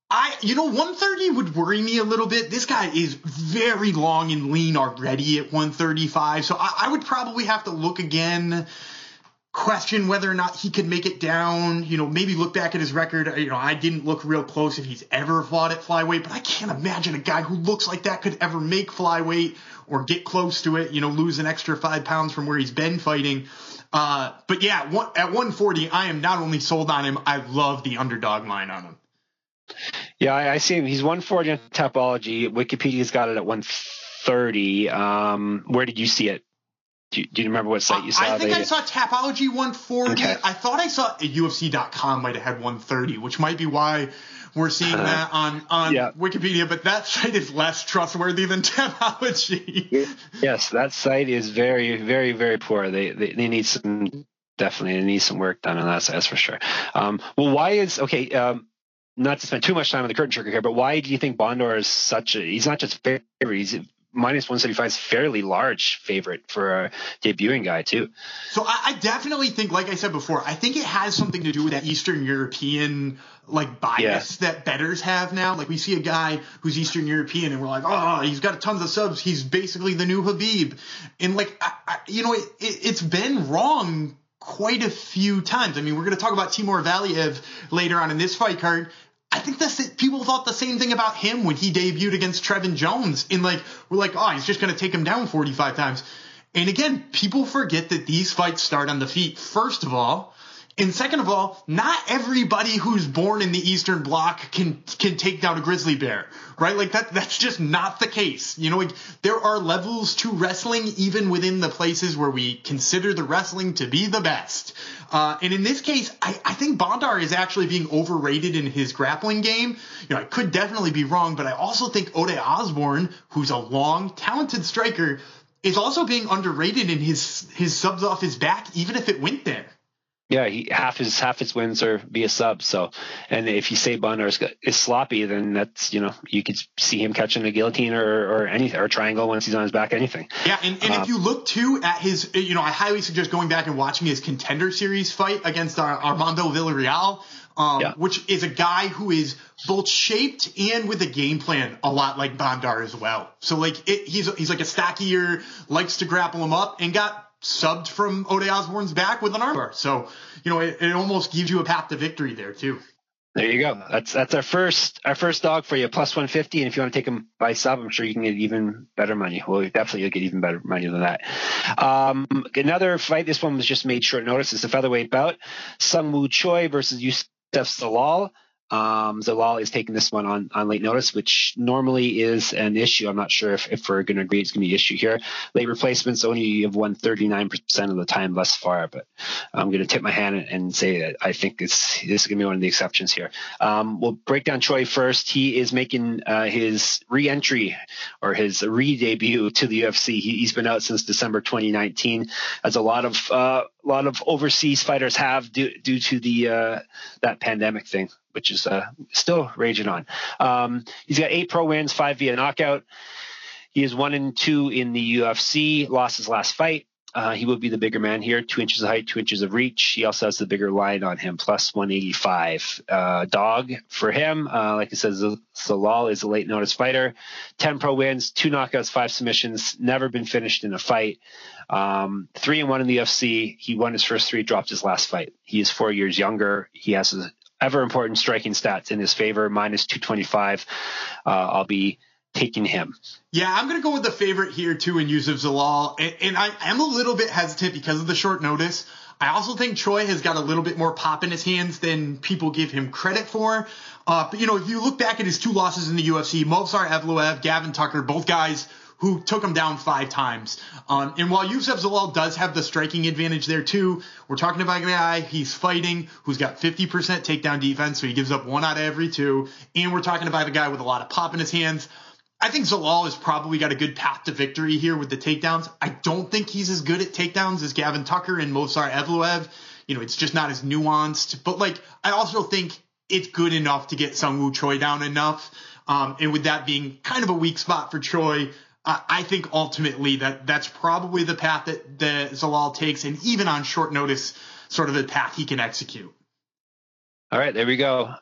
I, you know, one thirty would worry me a little bit. This guy is very long and lean already at one thirty-five, so I, I would probably have to look again, question whether or not he could make it down, you know, maybe look back at his record. You know, I didn't look real close if he's ever fought at flyweight, but I can't imagine a guy who looks like that could ever make flyweight or get close to it, you know, lose an extra five pounds from where he's been fighting. Uh, but yeah, one, at one forty, I am not only sold on him, I love the underdog line on him. Yeah, I, I see him. He's one forty on Tapology. Wikipedia's got it at one thirty. Um, where did you see it? Do you, do you remember what site you saw? I think they, I saw Tapology one forty. Okay. I thought I saw U F C dot com might have had one thirty, which might be why we're seeing uh, that on, on yeah. Wikipedia, but that site is less trustworthy than Tapology. Yes, that site is very, very, very poor. They they, they need some, definitely, they need some work done on that side, that's for sure. Um, well, why is, okay, um, not to spend too much time on the curtain jerker here, but why do you think Bondar is such a, he's not just favorite, he's minus one seventy-five is fairly large favorite for a debuting guy too. So I, I definitely think, like I said before, I think it has something to do with that Eastern European like bias yeah. that bettors have now. Like we see a guy who's Eastern European and we're like, oh, he's got tons of subs. He's basically the new Khabib. And like, I, I, you know, it, it, it's been wrong quite a few times. I mean, we're going to talk about Timur Valiev later on in this fight card. I think that's people thought the same thing about him when he debuted against Trevin Jones. In like, we're like, oh, he's just going to take him down forty-five times. And again, people forget that these fights start on the feet, first of all. And second of all, not everybody who's born in the Eastern Bloc can can take down a grizzly bear, right? Like that that's just not the case. You know, like there are levels to wrestling even within the places where we consider the wrestling to be the best. Uh, and in this case, I, I think Bondar is actually being overrated in his grappling game. You know, I could definitely be wrong, but I also think Ode Osborne, who's a long, talented striker, is also being underrated in his his subs off his back, even if it went there. Yeah, he, half his half his wins are via sub. So, and if you say Bondar is, is sloppy, then that's, you know, you could see him catching a guillotine or or anything, or a triangle once he's on his back, anything. Yeah, and, and um, if you look too at his, you know, I highly suggest going back and watching his Contender Series fight against Ar- Armando Villarreal, um, yeah. which is a guy who is both shaped and with a game plan a lot like Bondar as well. So like it, he's he's like a stockier, likes to grapple him up, and got subbed from Ode Osborne's back with an armbar. So, you know, it, it almost gives you a path to victory there too. There you go. That's that's our first our first dog for you, plus one fifty. And if you want to take him by sub, I'm sure you can get even better money. Well, definitely you'll get even better money than that. Um, another fight. This one was just made short notice. It's a featherweight bout. Sung Woo Choi versus Youssef Zalal. Um, Zalal is taking this one on, on late notice, which normally is an issue. I'm not sure if, if we're going to agree it's going to be an issue here. Late replacements only have won thirty-nine percent of the time thus far, but I'm going to tip my hand and say that I think it's, this is going to be one of the exceptions here. Um, we'll break down Choi first. He is making uh, his re-entry or his re-debut to the U F C. He, he's been out since December twenty nineteen, as a lot of uh, a lot of overseas fighters have due, due to the uh, that pandemic thing, which is uh, still raging on. Um, he's got eight pro wins, five via knockout. He is one and two in the U F C, lost his last fight. Uh, he will be the bigger man here, two inches of height, two inches of reach. He also has the bigger line on him, plus one eighty-five. Uh, dog for him, uh, like I said, Zalal is a late notice fighter. ten pro wins, two knockouts, five submissions, never been finished in a fight. Um, three and one in the U F C. He won his first three, dropped his last fight. He is four years younger. He has a ever important striking stats in his favor, minus two twenty-five. Uh, I'll be taking him. Yeah, I'm going to go with the favorite here too in Youssef Zalal. And, and I am a little bit hesitant because of the short notice. I also think Choi has got a little bit more pop in his hands than people give him credit for. Uh, but, you know, if you look back at his two losses in the U F C, Movsar Evloev, Gavin Tucker, both guys who took him down five times. Um, and while Youssef Zalal does have the striking advantage there too, we're talking about a guy he's fighting who's got fifty percent takedown defense, so he gives up one out of every two. And we're talking about a guy with a lot of pop in his hands. I think Zalal has probably got a good path to victory here with the takedowns. I don't think he's as good at takedowns as Gavin Tucker and Movsar Evloev. You know, it's just not as nuanced. But, like, I also think it's good enough to get Sung Woo Choi down enough. Um, and with that being kind of a weak spot for Choi, uh, I think ultimately that that's probably the path that, that Zalal takes. And even on short notice, sort of the path he can execute. All right, there we go.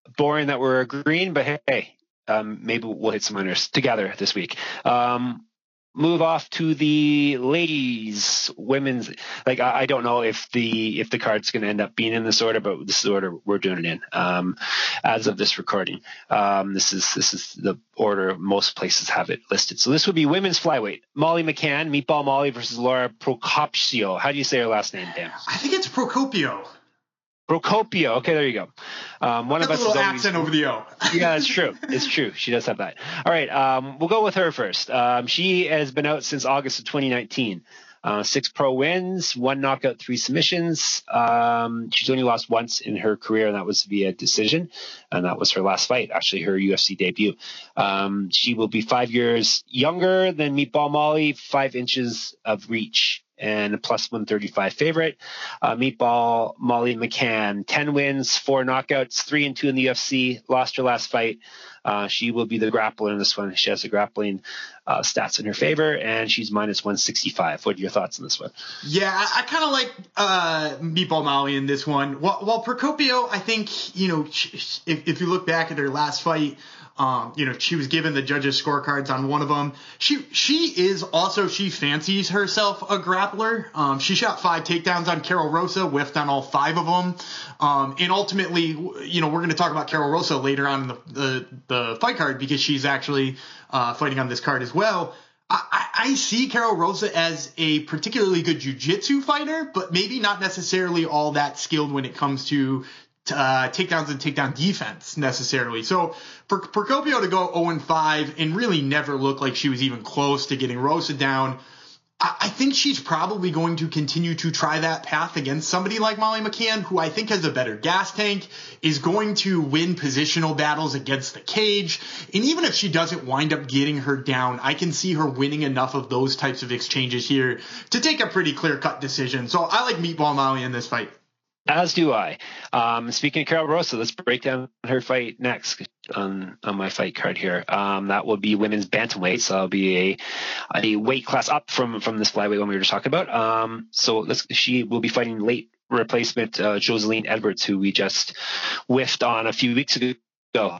boring that we're agreeing, but hey, um, maybe we'll hit some winners together this week. Um, move off to the ladies, women's. Like I, I don't know if the if the card's going to end up being in this order, but this is the order we're doing it in um, as of this recording. Um, this is this is the order most places have it listed. So this would be women's flyweight: Molly McCann, Meatball Molly versus Laura Procopio. How do you say her last name, Dan? I think it's Procopio. Procopio. Okay, there you go. Um, one Got of us a little is always, accent over the O. Yeah, it's true. It's true. She does have that. All right. Um, we'll go with her first. Um, she has been out since August of twenty nineteen. Uh, six pro wins, one knockout, three submissions. Um, she's only lost once in her career, and that was via decision. And that was her last fight, actually her U F C debut. Um, she will be five years younger than Meatball Molly, five inches of reach, and a plus one thirty-five favorite. Uh, Meatball Molly McCann, ten wins, four knockouts, three and two in the U F C, lost her last fight. Uh, she will be the grappler in this one. She has the grappling uh, stats in her favor, and she's minus one sixty-five. What are your thoughts on this one? Yeah, I, I kind of like uh, Meatball Molly in this one. While, while Procopio, I think, you know, if, if you look back at her last fight, Um, you know, she was given the judges' scorecards on one of them. She she is also, she fancies herself a grappler. Um, she shot five takedowns on Carol Rosa, whiffed on all five of them. Um, and ultimately, you know, we're going to talk about Carol Rosa later on in the, the, the fight card because she's actually uh, fighting on this card as well. I, I see Carol Rosa as a particularly good jiu-jitsu fighter, but maybe not necessarily all that skilled when it comes to Uh, takedowns and takedown defense necessarily. So for Procopio to go oh and five and really never look like she was even close to getting Rosa down, I, I think she's probably going to continue to try that path against somebody like Molly McCann, who I think has a better gas tank, is going to win positional battles against the cage. And even if she doesn't wind up getting her down, I can see her winning enough of those types of exchanges here to take a pretty clear-cut decision. So I like Meatball Molly in this fight. As do I. Um, speaking of Carol Rosa, let's break down her fight next on, on my fight card here. Um, that will be women's bantamweight. So that'll be a, a weight class up from, from this flyweight one we were just talking about. Um, so let's, she will be fighting late replacement uh, Joseline Edwards, who we just whiffed on a few weeks ago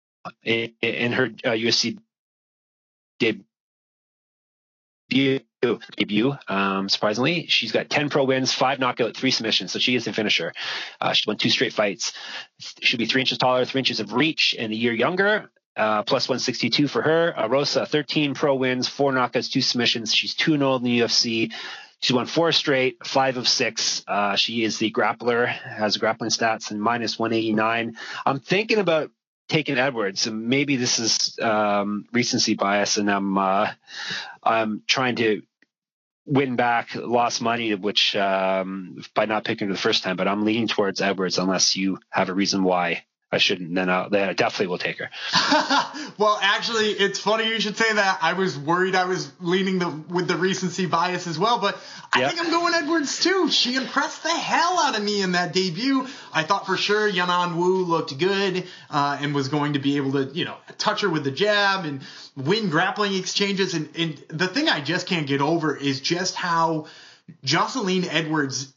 in, in her uh, U F C debut. debut. Um, surprisingly, she's got ten pro wins, five knockout, three submissions. So she is the finisher. Uh, she won two straight fights. She'll be three inches taller, three inches of reach, and a year younger. Uh, plus one sixty-two for her. Uh, Rosa, thirteen pro wins, four knockouts, two submissions. She's two and oh in the U F C. She's won four straight, five of six. Uh, she is the grappler, has grappling stats and minus one eighty-nine. I'm thinking about taking Edwards, and maybe this is um, recency bias, and I'm uh, I'm trying to win back lost money, which um, by not picking her the first time. But I'm leaning towards Edwards unless you have a reason why I shouldn't. Then, I'll, then I definitely will take her. Well, actually, it's funny you should say that. I was worried I was leaning the, with the recency bias as well, but I yep. think I'm going Edwards too. She impressed the hell out of me in that debut. I thought for sure Yanan Wu looked good uh, and was going to be able to, you know, touch her with the jab and win grappling exchanges. And, and the thing I just can't get over is just how Joseline Edwards,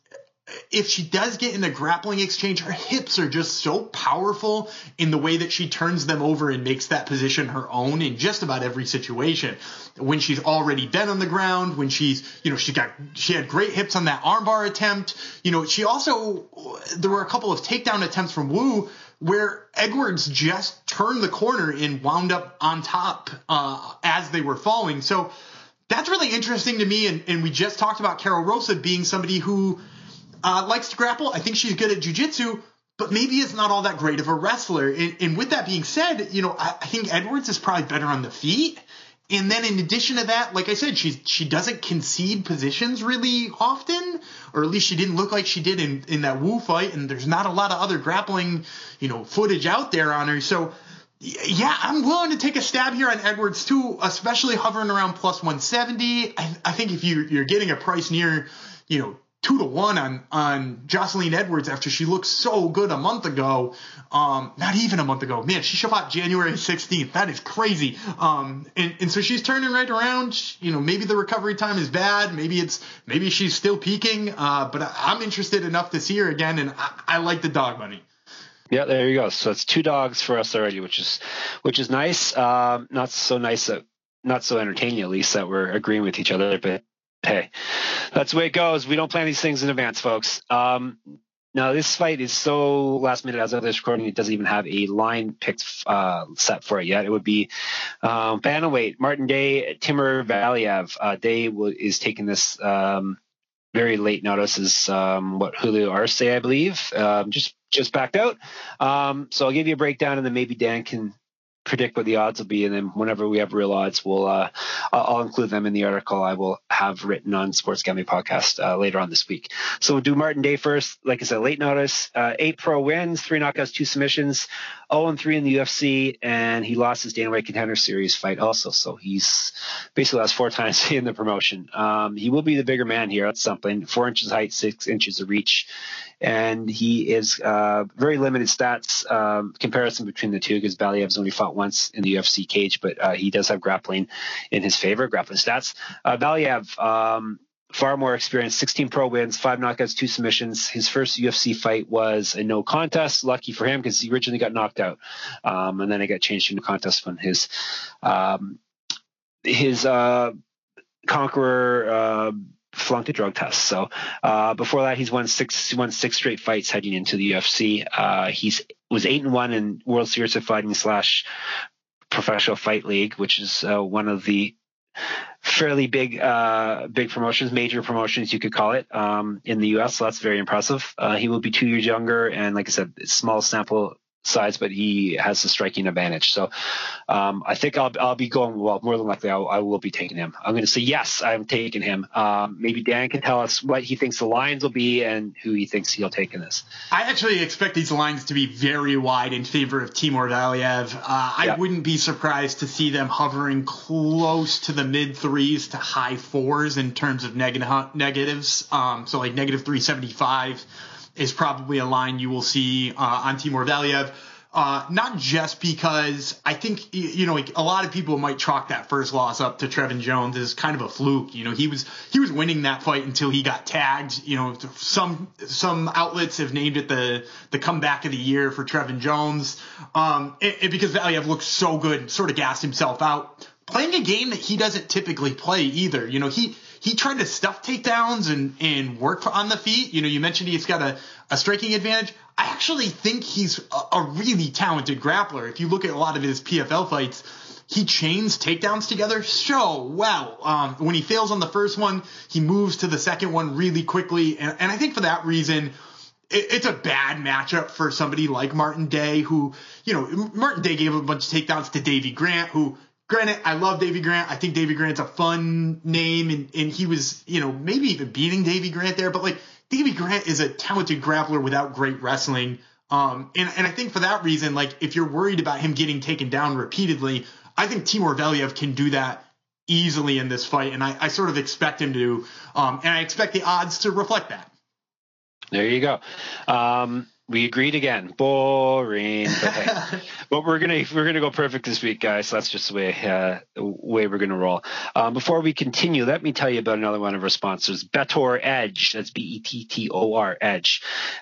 if she does get in a grappling exchange, her hips are just so powerful in the way that she turns them over and makes that position her own in just about every situation. When she's already been on the ground, when she's, you know, she got, she had great hips on that armbar attempt. You know, she also, there were a couple of takedown attempts from Wu where Edwards just turned the corner and wound up on top uh, as they were falling. So that's really interesting to me. And, and we just talked about Carol Rosa being somebody who Uh, likes to grapple. I think she's good at jiu-jitsu, but maybe is not all that great of a wrestler. And, and with that being said, you know, I, I think Edwards is probably better on the feet. And then in addition to that, like I said, she's, she doesn't concede positions really often, or at least she didn't look like she did in, in that Wu fight. And there's not a lot of other grappling, you know, footage out there on her. So yeah, I'm willing to take a stab here on Edwards too, especially hovering around plus one seventy. I, I think if you, you're getting a price near, you know, two to one on, on Joseline Edwards after she looked so good a month ago. Um, not even a month ago, man, she fought January sixteenth. That is crazy. Um, and, and so she's turning right around. You know, maybe the recovery time is bad. Maybe it's, maybe she's still peaking. Uh, but I, I'm interested enough to see her again. And I, I like the dog money. Yeah, there you go. So it's two dogs for us already, which is which is nice. Um, not so nice that not so entertaining at least that we're agreeing with each other, but hey, that's the way it goes. We don't plan these things in advance, folks. Um, now this fight is so last minute as of this recording, it doesn't even have a line picked uh, set for it yet. It would be um, bantamweight Martin Day, Timur Valiev. Uh, Day will, is taking this um, very late notice. Is um, what Julio Arce, I believe, um, just just backed out. Um, so I'll give you a breakdown, and then maybe Dan can predict what the odds will be, and then whenever we have real odds, we'll uh, I'll include them in the article I will have written on Sports Gambling Podcast uh, later on this week. So we'll do Martin Day first. Like I said, late notice, uh, eight pro wins, three knockouts, two submissions, oh and three in the U F C, and he lost his Dana White Contender Series fight also. So he's basically lost four times in the promotion. Um, he will be the bigger man here. That's something. Four inches height, six inches of reach. And he is uh, very limited stats um, comparison between the two because Valiev's only fought once in the U F C cage, but uh, he does have grappling in his favor, grappling stats. Uh, Valiev, um, far more experienced, sixteen pro wins, five knockouts, two submissions. His first U F C fight was a no contest. Lucky for him because he originally got knocked out, um, and then it got changed into contest when his um, his uh, conqueror. Uh, flunked a drug test. So uh, before that, he's won six, he won six straight fights heading into the U F C. Uh, he's was eight and one in World Series of Fighting slash Professional Fight League, which is uh, one of the fairly big, uh, big promotions, major promotions you could call it, um, in the U S. So that's very impressive. Uh, he will be two years younger, and like I said, small sample size, but he has the striking advantage. So um, I think I'll I'll be going, well, more than likely I'll, I will be taking him. I'm going to say yes, I'm taking him. Um, maybe Dan can tell us what he thinks the lines will be and who he thinks he'll take in this. I actually expect these lines to be very wide in favor of Timur Valiev. Uh, I yep. wouldn't be surprised to see them hovering close to the mid threes to high fours in terms of neg- negatives. Um, so like negative three seventy-five is probably a line you will see uh, on Timur Valiev. Uh, not just because I think, you know, like a lot of people might chalk that first loss up to Trevin Jones as kind of a fluke. You know, he was he was winning that fight until he got tagged. You know, some some outlets have named it the the comeback of the year for Trevin Jones, um, it, it, because Valiev looked so good, sort of gassed himself out, playing a game that he doesn't typically play either. You know, he. He tried to stuff takedowns and, and work on the feet. You know, you mentioned he's got a, a striking advantage. I actually think he's a, a really talented grappler. If you look at a lot of his P F L fights, he chains takedowns together so well. Um, when he fails on the first one, he moves to the second one really quickly. And, and I think for that reason, it, it's a bad matchup for somebody like Martin Day, who, you know, Martin Day gave a bunch of takedowns to Davey Grant, who, granted, I love Davey Grant. I think Davey Grant's a fun name, and, and he was, you know, maybe even beating Davey Grant there. But, like, Davey Grant is a talented grappler without great wrestling. Um, and, and I think for that reason, like, if you're worried about him getting taken down repeatedly, I think Timur Valiev can do that easily in this fight. And I, I sort of expect him to. Um, and I expect the odds to reflect that. There you go. Um, we agreed again. Boring. But, hey, but we're gonna we're gonna go perfect this week, guys. So that's just the way uh, the way we're gonna roll. Um, before we continue, let me tell you about another one of our sponsors, Bettor Edge. That's B E T T O R Edge.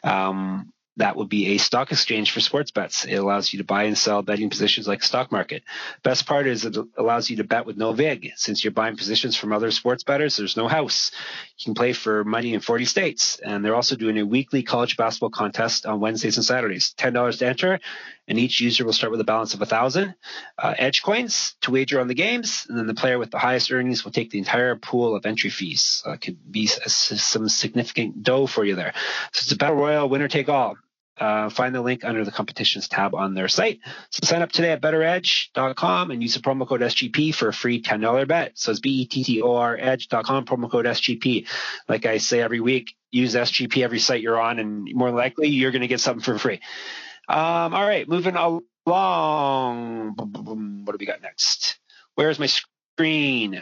Um, That would be a stock exchange for sports bets. It allows you to buy and sell betting positions like a stock market. Best part is it allows you to bet with no vig. Since you're buying positions from other sports bettors, there's no house. You can play for money in forty states. And they're also doing a weekly college basketball contest on Wednesdays and Saturdays. ten dollars to enter, and each user will start with a balance of one thousand uh, edge coins to wager on the games. And then the player with the highest earnings will take the entire pool of entry fees. Uh, could be a, some significant dough for you there. So it's a battle royal, winner take all. Uh, find the link under the competitions tab on their site. So sign up today at better edge dot com and use the promo code S G P for a free ten dollars bet. So it's B E T T O R edge dot com, promo code S G P. Like I say every week, use S G P every site you're on, and more likely you're going to get something for free. Um, all right, moving along. What do we got next? Where's my screen?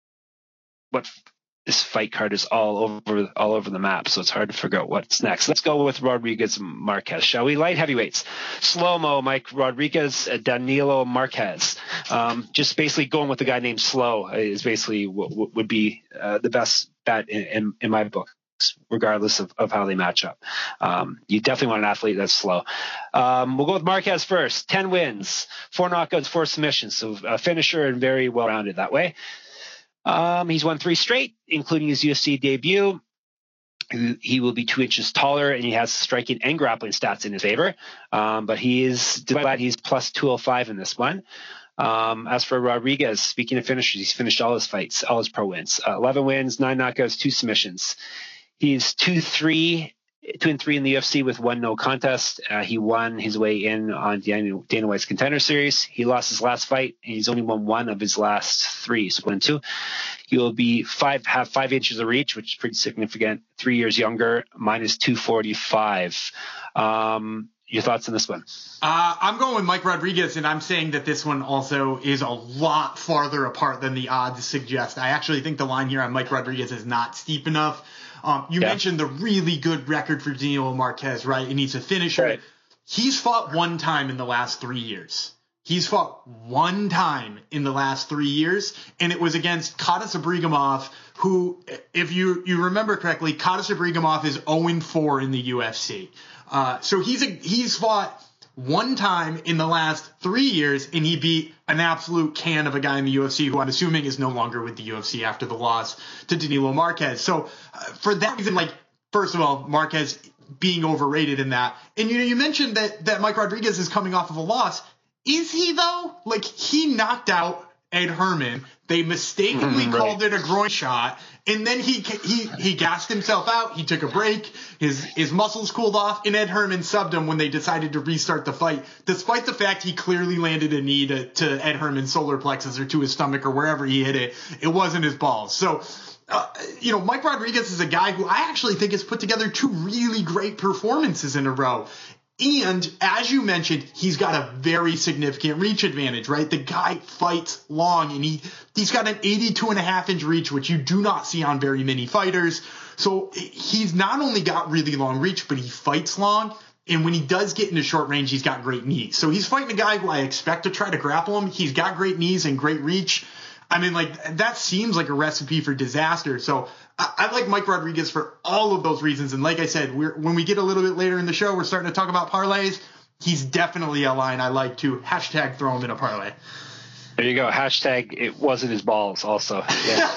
What? This fight card is all over all over the map, so it's hard to figure out what's next. Let's go with Rodriguez and Marquez, shall we? Light heavyweights. Slow-mo, Mike Rodriguez, Danilo Marquez. Um, just basically going with the guy named Slow is basically what, what would be uh, the best bet in, in, in my book. regardless of, of how they match up. Um, you definitely want an athlete that's slow. Um, we'll go with Marquez first. ten wins, four knockouts, four submissions. So a finisher and very well-rounded that way. Um, he's won three straight, including his U F C debut. He will be two inches taller, and he has striking and grappling stats in his favor. Um, but he is, despite he's plus two oh five in this one. Um, as for Rodriguez, speaking of finishers, he's finished all his fights, all his pro wins. Uh, eleven wins, nine knockouts, two submissions. He's two three, two and three in the U F C with one no contest. Uh, he won his way in on Dana, Dana White's Contender Series. He lost his last fight, and he's only won one of his last three, so one and two. He will be five, have five inches of reach, which is pretty significant. Three years younger, minus two forty-five. Um, your thoughts on this one? Uh, I'm going with Mike Rodriguez, and I'm saying that this one also is a lot farther apart than the odds suggest. I actually think the line here on Mike Rodriguez is not steep enough. Um, you yeah. mentioned the really good record for Daniel Marquez, right? And he's a finisher. Right. He's fought one time in the last three years. He's fought one time in the last three years, and it was against Kadis Ibragimov, who, if you, you remember correctly, Kadis Ibragimov is oh and four in the U F C. Uh, so he's a, he's fought one time in the last three years, and he beat an absolute can of a guy in the U F C who I'm assuming is no longer with the U F C after the loss to Danilo Marquez. So uh, for that reason, like, first of all, Marquez being overrated in that. And, you know, you mentioned that, that Mike Rodriguez is coming off of a loss. Is he, though? Like, he knocked out Ed Herman. They mistakenly mm, right. called it a groin shot. And then he he he gassed himself out. He took a break. His his muscles cooled off. And Ed Herman subbed him when they decided to restart the fight, despite the fact he clearly landed a knee to, to Ed Herman's solar plexus or to his stomach or wherever he hit it. It wasn't his balls. So, uh, you know, Mike Rodriguez is a guy who I actually think has put together two really great performances in a row. And as you mentioned, he's got a very significant reach advantage, right? The guy fights long, and he, he's got an eighty-two and a half inch reach, which you do not see on very many fighters. So he's not only got really long reach, but he fights long. And when he does get into short range, he's got great knees. So he's fighting a guy who I expect to try to grapple him. He's got great knees and great reach. I mean, like, that seems like a recipe for disaster. So I, I like Mike Rodriguez for all of those reasons. And like I said, we're, when we get a little bit later in the show, we're starting to talk about parlays. He's definitely a line I like to hashtag throw him in a parlay. There you go. Hashtag it wasn't his balls also. Yeah.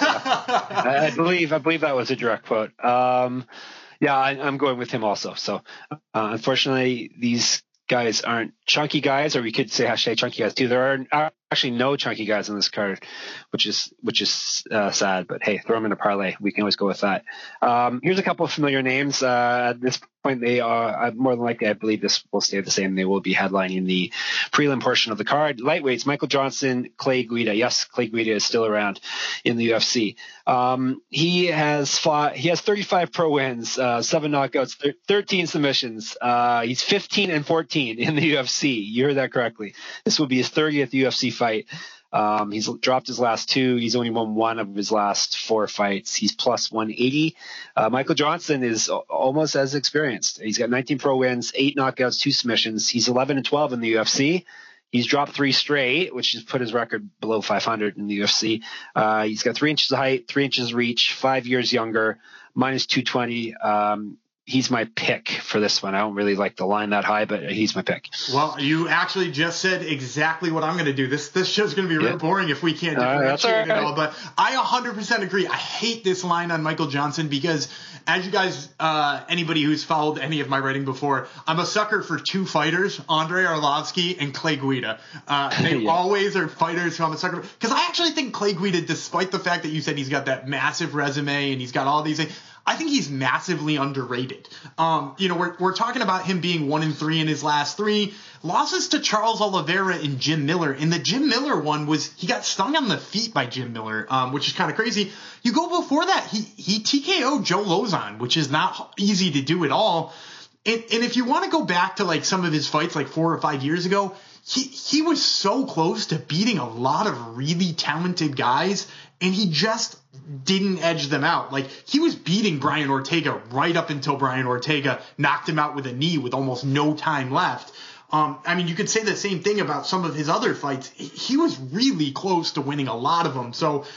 I, I believe I believe that was a direct quote. Um, yeah, I, I'm going with him also. So uh, unfortunately, these guys aren't chunky guys, or we could say hashtag chunky guys too. There are actually no chunky guys on this card, which is which is uh, sad. But hey, throw them in a parlay. We can always go with that. Um, here's a couple of familiar names. Uh, at this point, they are uh, more than likely, I believe this will stay the same. They will be headlining the prelim portion of the card. Lightweights: Michael Johnson, Clay Guida. Yes, Clay Guida is still around in the U F C. Um, he has fought. He has thirty-five pro wins, uh, seven knockouts, th- thirteen submissions. Uh, he's fifteen and fourteen in the U F C. You heard that correctly. This will be his thirtieth U F C fight. Um, he's dropped his last two. He's only won one of his last four fights. He's plus one eighty. Uh, Michael Johnson is almost as experienced. He's got nineteen pro wins, eight knockouts, two submissions. He's eleven and twelve in the U F C. He's dropped three straight, which has put his record below five hundred in the U F C. Uh, he's got three inches of height, three inches reach, five years younger, minus two twenty. Um, he's my pick for this one. I don't really like the line that high, but he's my pick. Well, you actually just said exactly what I'm going to do. This this show's going to be real yeah. boring if we can't differentiate uh, right. at all. But I one hundred percent agree. I hate this line on Michael Johnson because, as you guys, uh, anybody who's followed any of my writing before, I'm a sucker for two fighters, Andrei Arlovsky and Clay Guida. Uh, they yeah. always are fighters who I'm a sucker for. Because I actually think Clay Guida, despite the fact that you said he's got that massive resume and he's got all these things, I think he's massively underrated. Um, you know, we're we're talking about him being one and three in his last three losses to Charles Oliveira and Jim Miller. And the Jim Miller one was he got stung on the feet by Jim Miller, um, which is kind of crazy. You go before that, he he T K O'd Joe Lozon, which is not easy to do at all. And and if you want to go back to like some of his fights like four or five years ago, he he was so close to beating a lot of really talented guys, and he just didn't edge them out. Like, he was beating Brian Ortega right up until Brian Ortega knocked him out with a knee with almost no time left. Um, I mean, you could say the same thing about some of his other fights. He was really close to winning a lot of them. So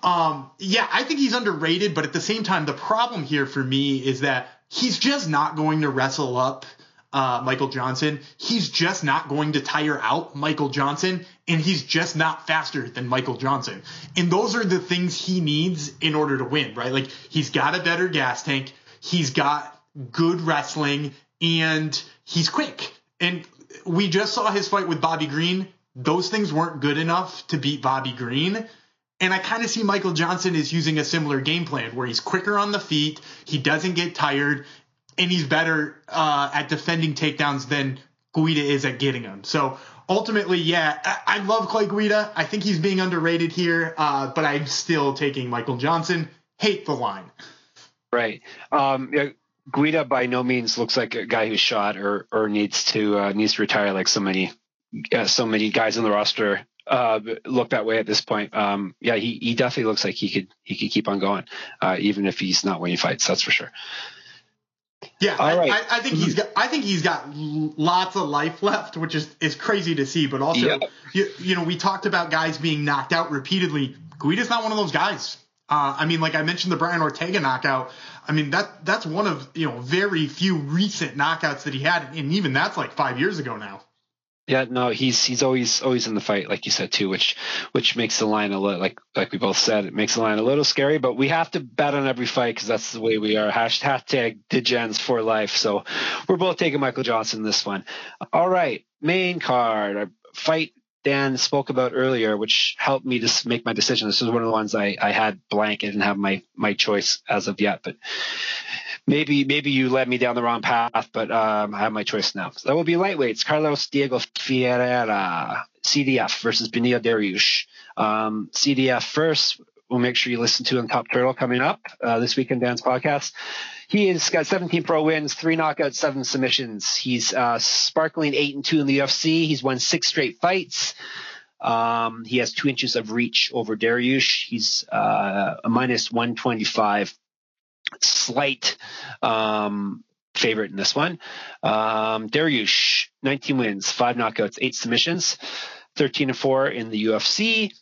Um, yeah, I think he's underrated, but at the same time, the problem here for me is that he's just not going to wrestle up uh, Michael Johnson. He's just not going to tire out Michael Johnson, and he's just not faster than Michael Johnson. And those are the things he needs in order to win, right? Like, he's got a better gas tank, he's got good wrestling, and he's quick. And we just saw his fight with Bobby Green. Those things weren't good enough to beat Bobby Green. And I kind of see Michael Johnson is using a similar game plan where he's quicker on the feet, he doesn't get tired, and he's better uh, at defending takedowns than Guida is at getting them. So ultimately, yeah, I, I love Clay Guida. I think he's being underrated here, uh, but I'm still taking Michael Johnson. Hate the line. Right. Um, yeah, Guida by no means looks like a guy who's shot or or needs to uh, needs to retire like so many uh, so many guys on the roster uh, look that way at this point. Um, yeah, he, he definitely looks like he could he could keep on going, uh, even if he's not winning fights. That's for sure. Yeah, I, right. I, I think he's got. I think he's got lots of life left, which is, is crazy to see. But also, yeah. you, you know, we talked about guys being knocked out repeatedly. Guida's not one of those guys. Uh, I mean, like I mentioned, the Brian Ortega knockout. I mean, that that's one of, you know, very few recent knockouts that he had, and even that's like five years ago now. Yeah, no, he's he's always always in the fight, like you said too, which which makes the line a little, like like we both said, it makes the line a little scary. But we have to bet on every fight because that's the way we are. Hashtag Degens for life. So we're both taking Michael Johnson in this one. All right, main card, a fight Dan spoke about earlier, which helped me to make my decision. This is one of the ones I, I had blank. I didn't have my my choice as of yet, but maybe maybe you led me down the wrong path. But um, I have my choice now. So that will be lightweights: Carlos Diego Ferreira, C D F versus Beneil Dariush. Um, C D F first. We'll make sure you listen to on Top Turtle coming up uh, this week in Dan's podcast. He has got seventeen pro wins, three knockouts, seven submissions. He's uh, sparkling eight and two in the U F C. He's won six straight fights. Um, he has two inches of reach over Dariush. He's uh, a minus one twenty-five, slight um, favorite in this one. Um, Dariush, nineteen wins, five knockouts, eight submissions, thirteen and four in the U F C.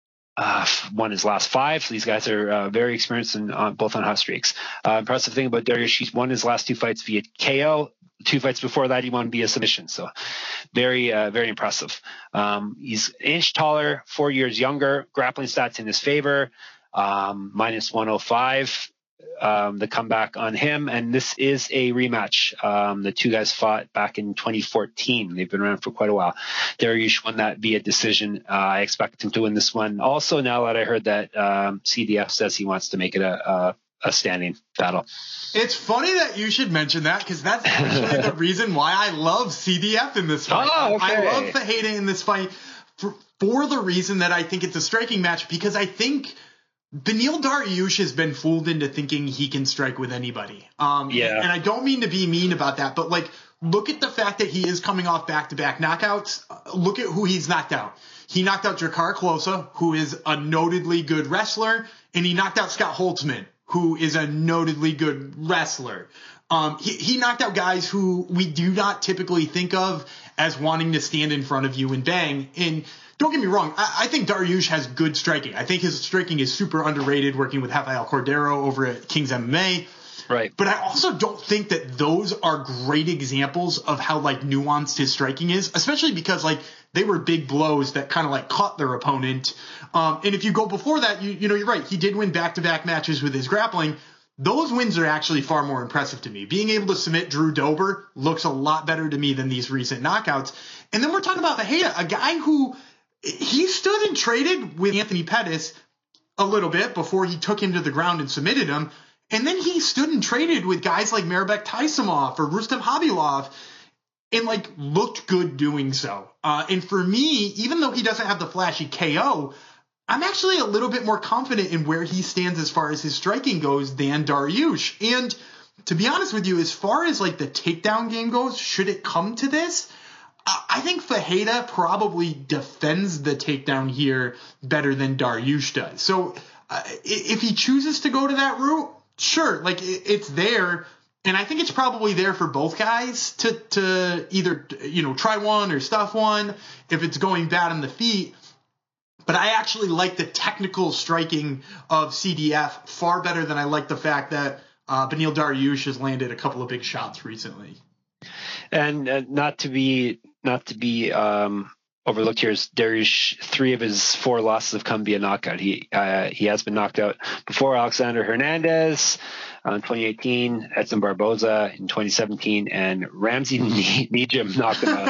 Uh, won his last five. So these guys are uh, very experienced in, uh, both on hot streaks. Uh, impressive thing about Dariush, he's won his last two fights via K O. Two fights before that, he won via submission. So very, uh, very impressive. Um, he's an inch taller, four years younger. Grappling stats in his favor, um, minus one oh five. Um, the comeback on him, and this is a rematch. Um, the two guys fought back in twenty fourteen. They've been around for quite a while. Dariush won that via decision. Uh, I expect him to win this one. Also, now that I heard that um, C D F says he wants to make it a, a, a standing battle. It's funny that you should mention that because that's actually the reason why I love C D F in this fight. Oh, okay. I love Ferreira in this fight for, for the reason that I think it's a striking match, because I think Beneil Dariush has been fooled into thinking he can strike with anybody. Um, yeah. And I don't mean to be mean about that, but like, look at the fact that he is coming off back-to-back knockouts. Uh, look at who he's knocked out. He knocked out Drakkar Klose, who is a notedly good wrestler, and he knocked out Scott Holtzman, who is a notedly good wrestler. Um, he, he knocked out guys who we do not typically think of as wanting to stand in front of you and bang. And don't get me wrong, I, I think Dariush has good striking. I think his striking is super underrated, working with Rafael Cordero over at King's M M A. Right. But I also don't think that those are great examples of how like nuanced his striking is, especially because like they were big blows that kind of like caught their opponent. Um, and if you go before that, you you know, you're right. He did win back-to-back matches with his grappling. Those wins are actually far more impressive to me. Being able to submit Drew Dober looks a lot better to me than these recent knockouts. And then we're talking about Ferreira, a guy who he stood and traded with Anthony Pettis a little bit before he took him to the ground and submitted him. And then he stood and traded with guys like Mairbek Taisumov or Rustam Khabilov and like looked good doing so. Uh, and for me, even though he doesn't have the flashy K O, I'm actually a little bit more confident in where he stands as far as his striking goes than Dariush. And to be honest with you, as far as like the takedown game goes, should it come to this, I think Ferreira probably defends the takedown here better than Dariush does. So uh, if he chooses to go to that route, sure, like it's there. And I think it's probably there for both guys to, to either, you know, try one or stuff one if it's going bad on the feet. But I actually like the technical striking of C D F far better than I like the fact that uh, Beneil Dariush has landed a couple of big shots recently. And uh, not to be not to be um, overlooked here is Dariush. Three of his four losses have come via knockout. He uh, he has been knocked out before. Alexander Hernandez uh, in twenty eighteen, Edson Barboza in twenty seventeen, and Ramsey Nijem knocked him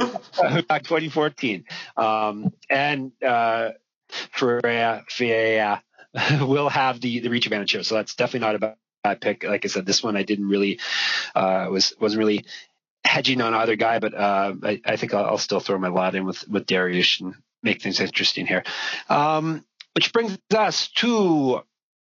out back twenty fourteen. Um, and uh, Ferreira, Ferreira will have the the reach advantage here, so that's definitely not a bad pick. Like I said, this one I didn't really uh, was wasn't really hedging on either guy, but uh, I, I think I'll, I'll still throw my lot in with, with Dariush and make things interesting here. Um, which brings us to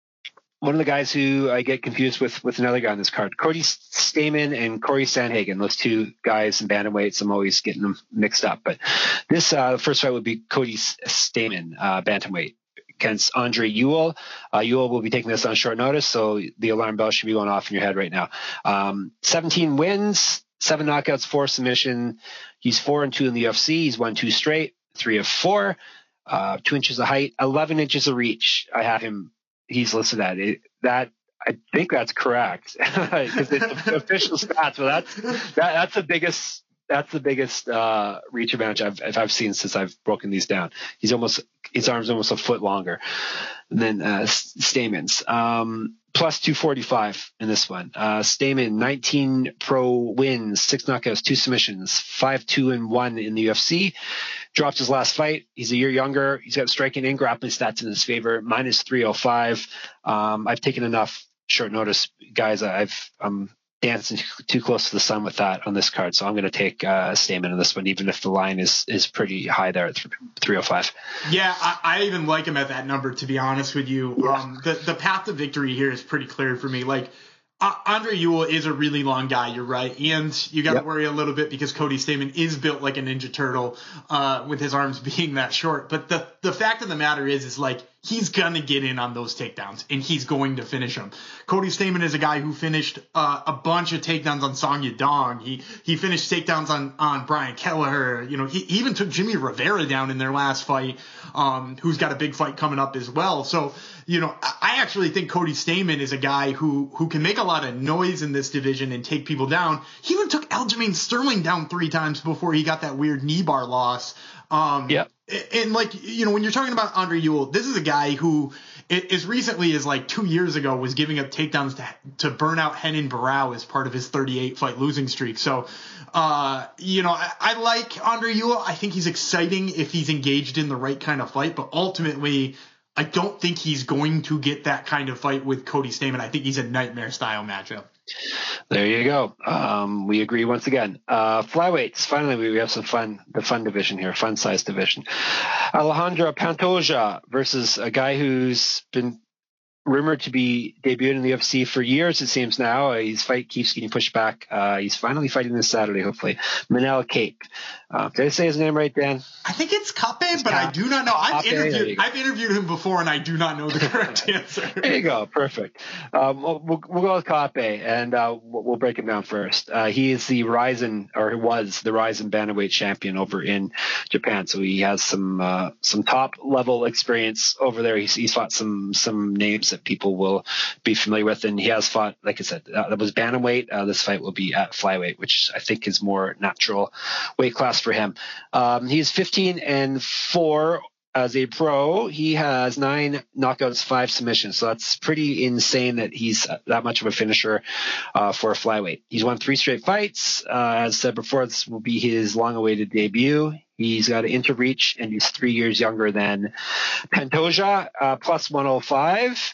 one of the guys who I get confused with with another guy on this card, Cody Stamann and Corey Sandhagen. Those two guys in bantamweights, I'm always getting them mixed up. But this uh, the first fight would be Cody Stamann, uh, bantamweight, against Andre Ewell. Uh, Ewell will be taking this on short notice, so the alarm bell should be going off in your head right now. Um, seventeen wins, seven knockouts, four submission. He's four and two in the U F C. He's won two straight, three of four, uh, two inches of height, eleven inches of reach. I have him. He's listed at it. That I think that's correct because it's official stats. But that's that, that's the biggest. That's the biggest uh, reach advantage I've I've seen since I've broken these down. He's almost his arm's almost a foot longer than uh, Stamann's. Um, plus two forty-five in this one. Uh, Stamann, nineteen pro wins, six knockouts, two submissions, five two and one in the U F C. Dropped his last fight. He's a year younger. He's got striking and grappling stats in his favor, minus three oh five. Um, I've taken enough short notice, guys. I've I'm dancing too close to the sun with that on this card, so I'm going to take uh, Stamann in this one, even if the line is is pretty high there at three oh five. Yeah, I, I even like him at that number, to be honest with you. Yeah. Um, the the path to victory here is pretty clear for me. Like, uh, Andre Ewell is a really long guy, you're right, and you got to yep. worry a little bit because Cody Stamann is built like a Ninja Turtle, uh, with his arms being that short. But the the fact of the matter is, is like he's gonna get in on those takedowns and he's going to finish them. Cody Stamann is a guy who finished uh, a bunch of takedowns on Song Yadong. He he finished takedowns on on Brian Kelleher. You know, he, he even took Jimmy Rivera down in their last fight, um, who's got a big fight coming up as well. So, you know, I actually think Cody Stamann is a guy who who can make a lot of noise in this division and take people down. He even took Aljamain Sterling down three times before he got that weird knee bar loss. Um, yeah. And like, you know, when you're talking about Andre Ewell, this is a guy who as recently as like two years ago was giving up takedowns to, to burn out Renan Barao as part of his thirty-eight fight losing streak. So, uh, you know, I, I like Andre Ewell. I think he's exciting if he's engaged in the right kind of fight, but ultimately I don't think he's going to get that kind of fight with Cody Stamann. I think he's a nightmare style matchup. There you go. Um, we agree once again. Uh, flyweights. Finally, we have some fun, the fun division here, fun size division. Alejandro Pantoja versus a guy who's been rumored to be debuting in the U F C for years, it seems now. Uh, his fight keeps getting pushed back. Uh, he's finally fighting this Saturday, hopefully. Manel Kape. Uh, did I say his name right, Dan? I think it's Kape, but Kape. I do not know. I've Kape, interviewed I've interviewed him before, and I do not know the correct answer. There you go. Perfect. Um, we'll, we'll, we'll go with Kape, and uh, we'll, we'll break him down first. Uh, he is the Rizin, or was the Rizin bantamweight champion over in Japan, so he has some uh, some top-level experience over there. He's, he's fought some some names that people will be familiar with, and he has fought, like I said, uh, that was bantamweight. Uh, this fight will be at flyweight, which I think is more natural weight class for him. Um, he's fifteen and four as a pro. He has nine knockouts, five submissions. So that's pretty insane that he's that much of a finisher uh, for a flyweight. He's won three straight fights. Uh, as said before, this will be his long-awaited debut. He's got an inter-reach, and he's three years younger than Pantoja, uh, plus one oh five.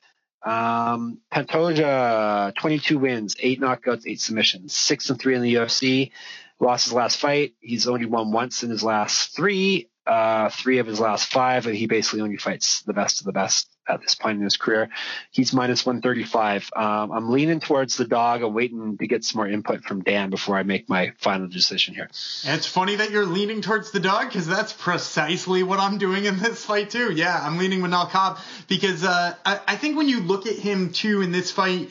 Um, Pantoja, twenty-two wins, eight knockouts, eight submissions, six and three in the U F C. Lost his last fight. He's only won once in his last three. Uh, three of his last five. He basically only fights the best of the best at this point in his career. He's minus one thirty-five. Um, I'm leaning towards the dog. I'm waiting to get some more input from Dan before I make my final decision here. And it's funny that you're leaning towards the dog because that's precisely what I'm doing in this fight too. Yeah, I'm leaning with Manel Kape because uh, I, I think when you look at him too in this fight,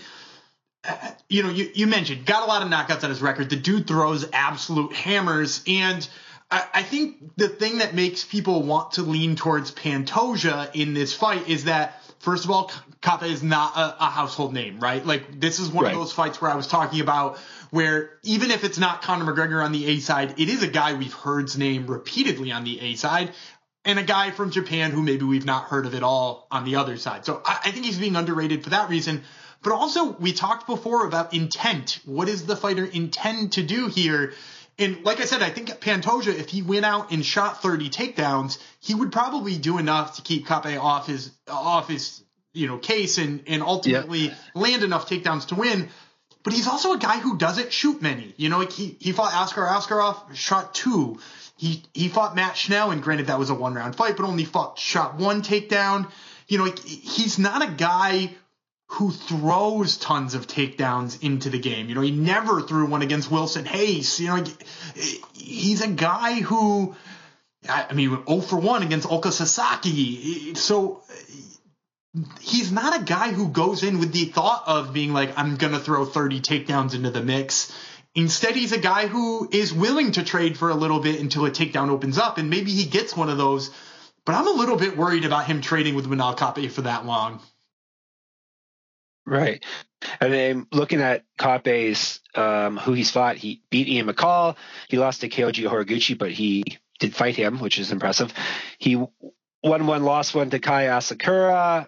uh, you know, you, you mentioned got a lot of knockouts on his record. The dude throws absolute hammers, and I, I think the thing that makes people want to lean towards Pantoja in this fight is that, first of all, Kape is not a, a household name, right? Like, this is one right. of those fights where I was talking about where even if it's not Conor McGregor on the A side, it is a guy we've heard's name repeatedly on the A side, and a guy from Japan who maybe we've not heard of at all on the other side. So I, I think he's being underrated for that reason. But also, we talked before about intent. What does the fighter intend to do here? And like I said, I think Pantoja, if he went out and shot thirty takedowns, he would probably do enough to keep Kape off his off his you know case and and ultimately yep. land enough takedowns to win. But he's also a guy who doesn't shoot many. You know, like he he fought Askar Askarov, shot two. He he fought Matt Schnell, and granted that was a one round fight, but only fought shot one takedown. You know, like, he's not a guy who throws tons of takedowns into the game. You know, he never threw one against Wilson Hayes. You know, he's a guy who, I mean, oh for one against Oka Sasaki. So he's not a guy who goes in with the thought of being like, I'm going to throw thirty takedowns into the mix. Instead, he's a guy who is willing to trade for a little bit until a takedown opens up, and maybe he gets one of those. But I'm a little bit worried about him trading with Manal Kape for that long. Right. And then looking at Kape's, um, who he's fought, he beat Ian McCall. He lost to Kyoji Horiguchi, but he did fight him, which is impressive. He won one, lost one to Kai Asakura.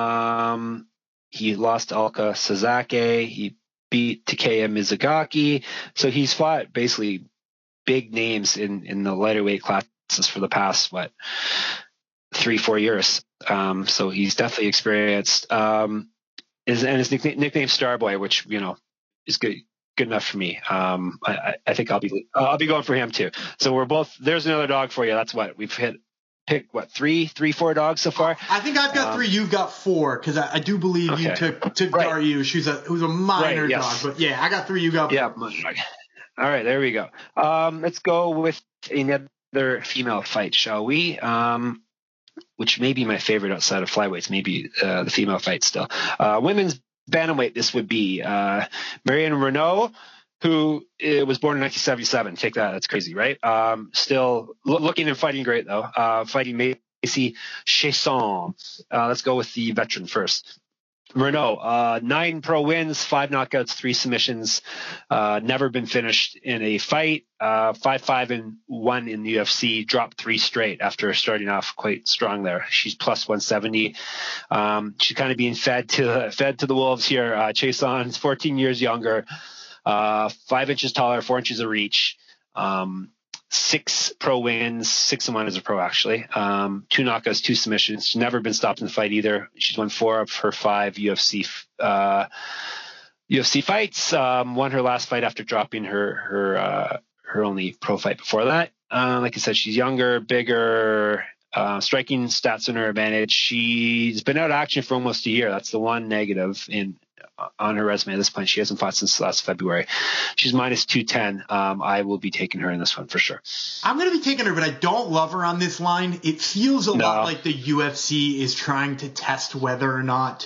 Um, he lost to Oka Sasaki. He beat Takeya Mizugaki. So he's fought basically big names in, in the lighter weight classes for the past, what, three, four years. Um, so he's definitely experienced. Um, His, and his nickname, nickname Starboy, which, you know, is good good enough for me. Um, I, I think I'll be I'll be going for him too. So we're both. There's another dog for you. That's what we've hit. Pick what three, three, four dogs so far. I think I've got um, three. You've got four because I, I do believe okay. you took took right. Daryush, who's a who's a minor right, yes. dog. But yeah, I got three. You got yeah. Four. All right, there we go. Um, let's go with another female fight, shall we? Um, which may be my favorite outside of flyweights, maybe uh, the female fight still. Uh, women's bantamweight, this would be uh, Marion Renaud, who uh, was born in nineteen seventy-seven. Take that. That's crazy, right? Um, still lo- looking and fighting great, though. Uh, fighting Macy Chiasson. Uh, let's go with the veteran first. Renaud, uh, nine pro wins, five knockouts, three submissions, uh, never been finished in a fight, uh, five, five and one in the U F C, dropped three straight after starting off quite strong there. She's plus one seventy. Um, she's kind of being fed to, fed to the wolves here. Uh, Chiasson's fourteen years younger, uh, five inches taller, four inches of reach. Um, Six pro wins, six and one as a pro, actually. Um, two knockouts, two submissions. She's never been stopped in the fight either. She's won four of her five U F C uh, U F C fights. Um, won her last fight after dropping her her uh, her only pro fight before that. Uh, like I said, she's younger, bigger. Uh, striking stats in her advantage. She's been out of action for almost a year. That's the one negative in on her resume at this point. She hasn't fought since last February. She's minus two ten. Um, I will be taking her in this one for sure. I'm going to be taking her, but I don't love her on this line. It feels a no. lot like the U F C is trying to test whether or not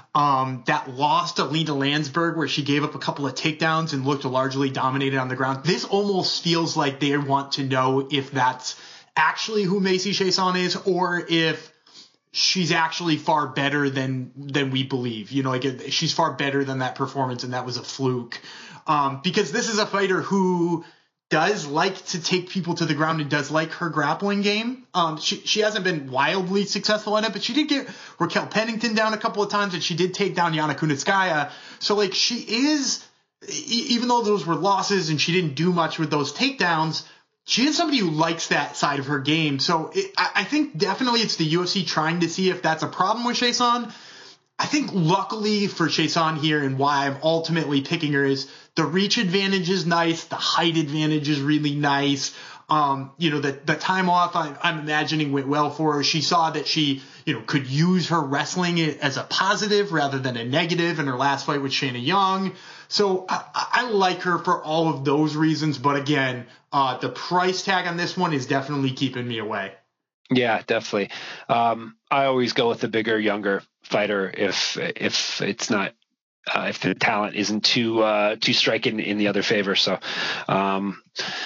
um, that loss to Lena Landsberg, where she gave up a couple of takedowns and looked largely dominated on the ground. This almost feels like they want to know if that's actually who Macy Chiasson is, or if she's actually far better than than we believe. You know, like she's far better than that performance, and that was a fluke. Um, because this is a fighter who does like to take people to the ground and does like her grappling game. Um, she she hasn't been wildly successful in it, but she did get Raquel Pennington down a couple of times, and she did take down Yana Kunitskaya. So like she is, even though those were losses and she didn't do much with those takedowns, she is somebody who likes that side of her game. So it, I, I think definitely it's the U F C trying to see if that's a problem with Chiasson. I think luckily for Chiasson here, and why I'm ultimately picking her, is the reach advantage is nice. The height advantage is really nice. Um, you know, the, the time off I, I'm imagining went well for her. She saw that she, you know, could use her wrestling as a positive rather than a negative in her last fight with Shayna Young. So I, I like her for all of those reasons. But again, uh, the price tag on this one is definitely keeping me away. Yeah, definitely. Um, I always go with the bigger, younger fighter if if it's not uh, if the talent isn't too uh, too striking in the other favor. So, um,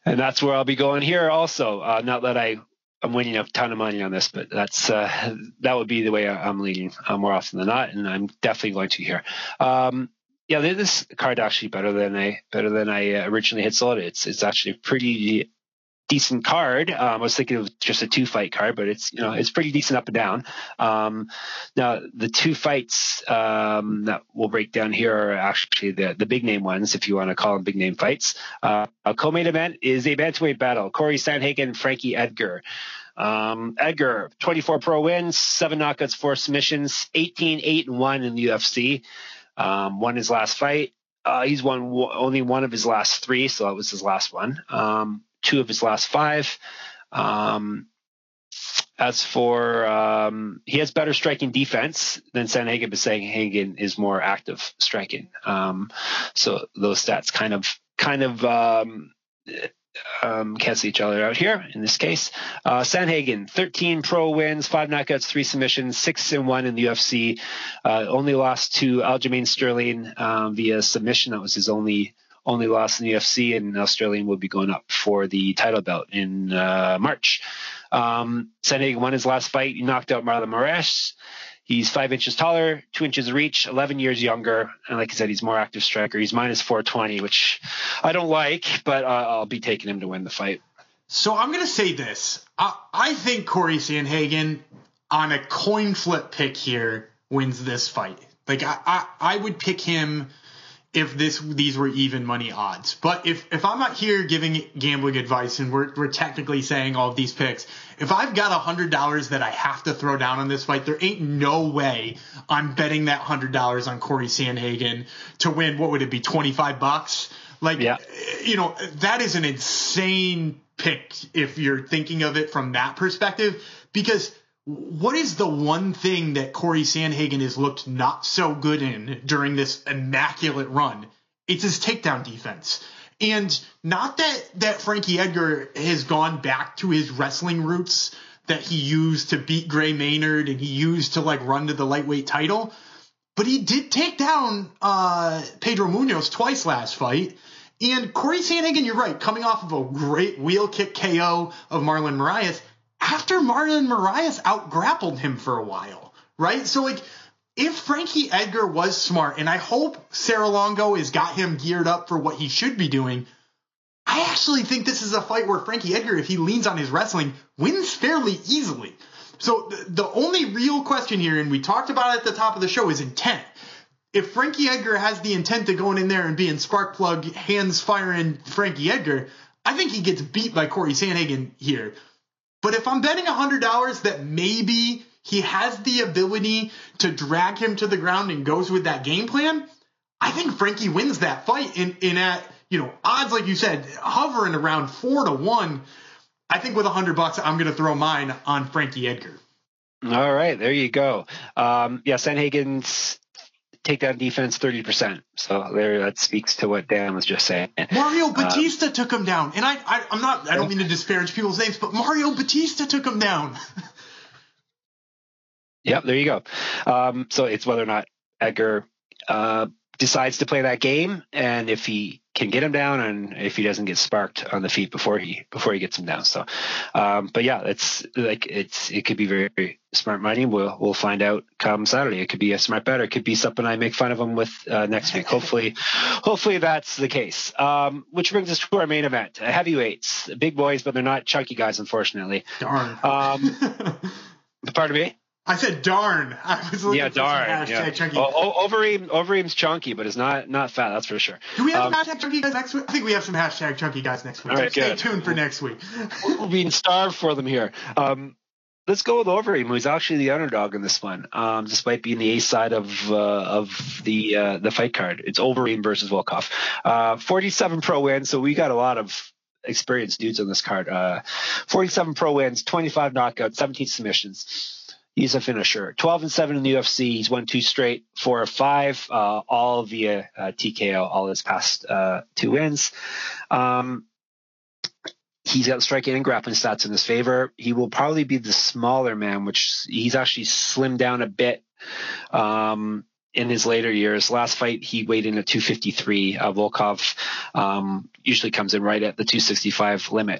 And that's where I'll be going here also. Uh, not that I, I'm winning a ton of money on this, but that's uh, that would be the way I'm leading uh, more often than not, and I'm definitely going to here. Um, yeah, this card actually better than I better than I originally had sold it. It's it's actually a pretty decent card. Um, I was thinking it was just a two fight card, but it's, you know, it's pretty decent up and down. Um, now the two fights um, that we'll break down here are actually the, the big name ones, if you want to call them big name fights. Uh, a co-main event is a bantamweight battle. Corey Sandhagen, Frankie Edgar. Um, Edgar, twenty-four pro wins, seven knockouts, four submissions, eighteen, eight and one in the U F C. Um, won his last fight. Uh, he's won w- only one of his last three, so that was his last one. Um, two of his last five. Um, as for, um, he has better striking defense than Sandhagen, but Sandhagen is more active striking. Um, so those stats kind of, kind of, um, um, cancel each other out here in this case. Uh, Sandhagen, thirteen pro wins, five knockouts, three submissions, six and one in the U F C. Uh, only lost to Aljamain Sterling um, via submission. That was his only only loss in the U F C, and now Sterling will be going up for the title belt in uh, March. Um, Sandhagen won his last fight. He knocked out Marlon Moraes. He's five inches taller, two inches of reach, eleven years younger. And like I said, he's more active striker. He's minus four twenty, which I don't like, but uh, I'll be taking him to win the fight. So I'm going to say this. I, I think Corey Sandhagen, on a coin flip pick here, wins this fight. Like, I, I, I would pick him if this these were even money odds. But if, if I'm not here giving gambling advice and we're, we're technically saying all of these picks, if I've got one hundred dollars that I have to throw down on this fight, there ain't no way I'm betting that one hundred dollars on Corey Sandhagen to win, what would it be, twenty-five bucks? Like, yeah. You know, that is an insane pick if you're thinking of it from that perspective, because what is the one thing that Corey Sandhagen has looked not so good in during this immaculate run? It's his takedown defense. And not that, that Frankie Edgar has gone back to his wrestling roots that he used to beat Gray Maynard and he used to like run to the lightweight title, but he did take down uh, Pedro Munoz twice last fight. And Corey Sandhagen, you're right, coming off of a great wheel kick K O of Marlon Moraes, after Marlon Moraes out-grappled him for a while, right? So, like, if Frankie Edgar was smart, and I hope Sarah Longo has got him geared up for what he should be doing, I actually think this is a fight where Frankie Edgar, if he leans on his wrestling, wins fairly easily. So the, the only real question here, and we talked about it at the top of the show, is intent. If Frankie Edgar has the intent of going in there and being spark plug, hands firing Frankie Edgar, I think he gets beat by Corey Sandhagen here. But if I'm betting one hundred dollars that maybe he has the ability to drag him to the ground and goes with that game plan, I think Frankie wins that fight in, in at, you know, odds, like you said, hovering around four to one. I think with one hundred bucks, I'm going to throw mine on Frankie Edgar. All right, there you go. Um, yeah, Sandhagen's takedown defense thirty percent. So there, that speaks to what Dan was just saying. Mario Batista um, took him down, and I, I, I'm not. I don't mean to disparage people's names, but Mario Batista took him down. Yep, there you go. Um, so it's whether or not Edgar uh, decides to play that game, and if he can get him down, and if he doesn't get sparked on the feet before he before he gets him down. So, um, but yeah, it's like it's it could be very, very smart money. We'll we'll find out come Saturday. It could be a smart bet, or it could be something I make fun of him with uh, next week. Hopefully, hopefully that's the case. Um, which brings us to our main event: heavyweights, big boys, but they're not chunky guys, unfortunately. Darn. Um, pardon me. I said darn. I was looking yeah, for darn. some hashtag Yeah. chunky. Oh, Overeem, Overeem's chunky, but it's not not fat. That's for sure. Do we have um, some hashtag chunky guys next week? I think we have some hashtag chunky guys next week. All right, Stay good. tuned for next week. We're being starved for them here. Um, let's go with Overeem, who's actually the underdog in this one, um, despite being the A side of uh, of the uh, the fight card. It's Overeem versus Volkov. Uh, forty-seven pro wins, so we got a lot of experienced dudes on this card. Uh, forty-seven pro wins, twenty-five knockouts, seventeen submissions. He's a finisher. twelve and seven in the U F C. He's won two straight, four or five, uh, all via uh, T K O, all his past uh, two wins. Um, he's got striking and grappling stats in his favor. He will probably be the smaller man, which he's actually slimmed down a bit. Um, in his later years. Last fight, he weighed in at two fifty-three. Uh, Volkov um, usually comes in right at the two sixty-five limit.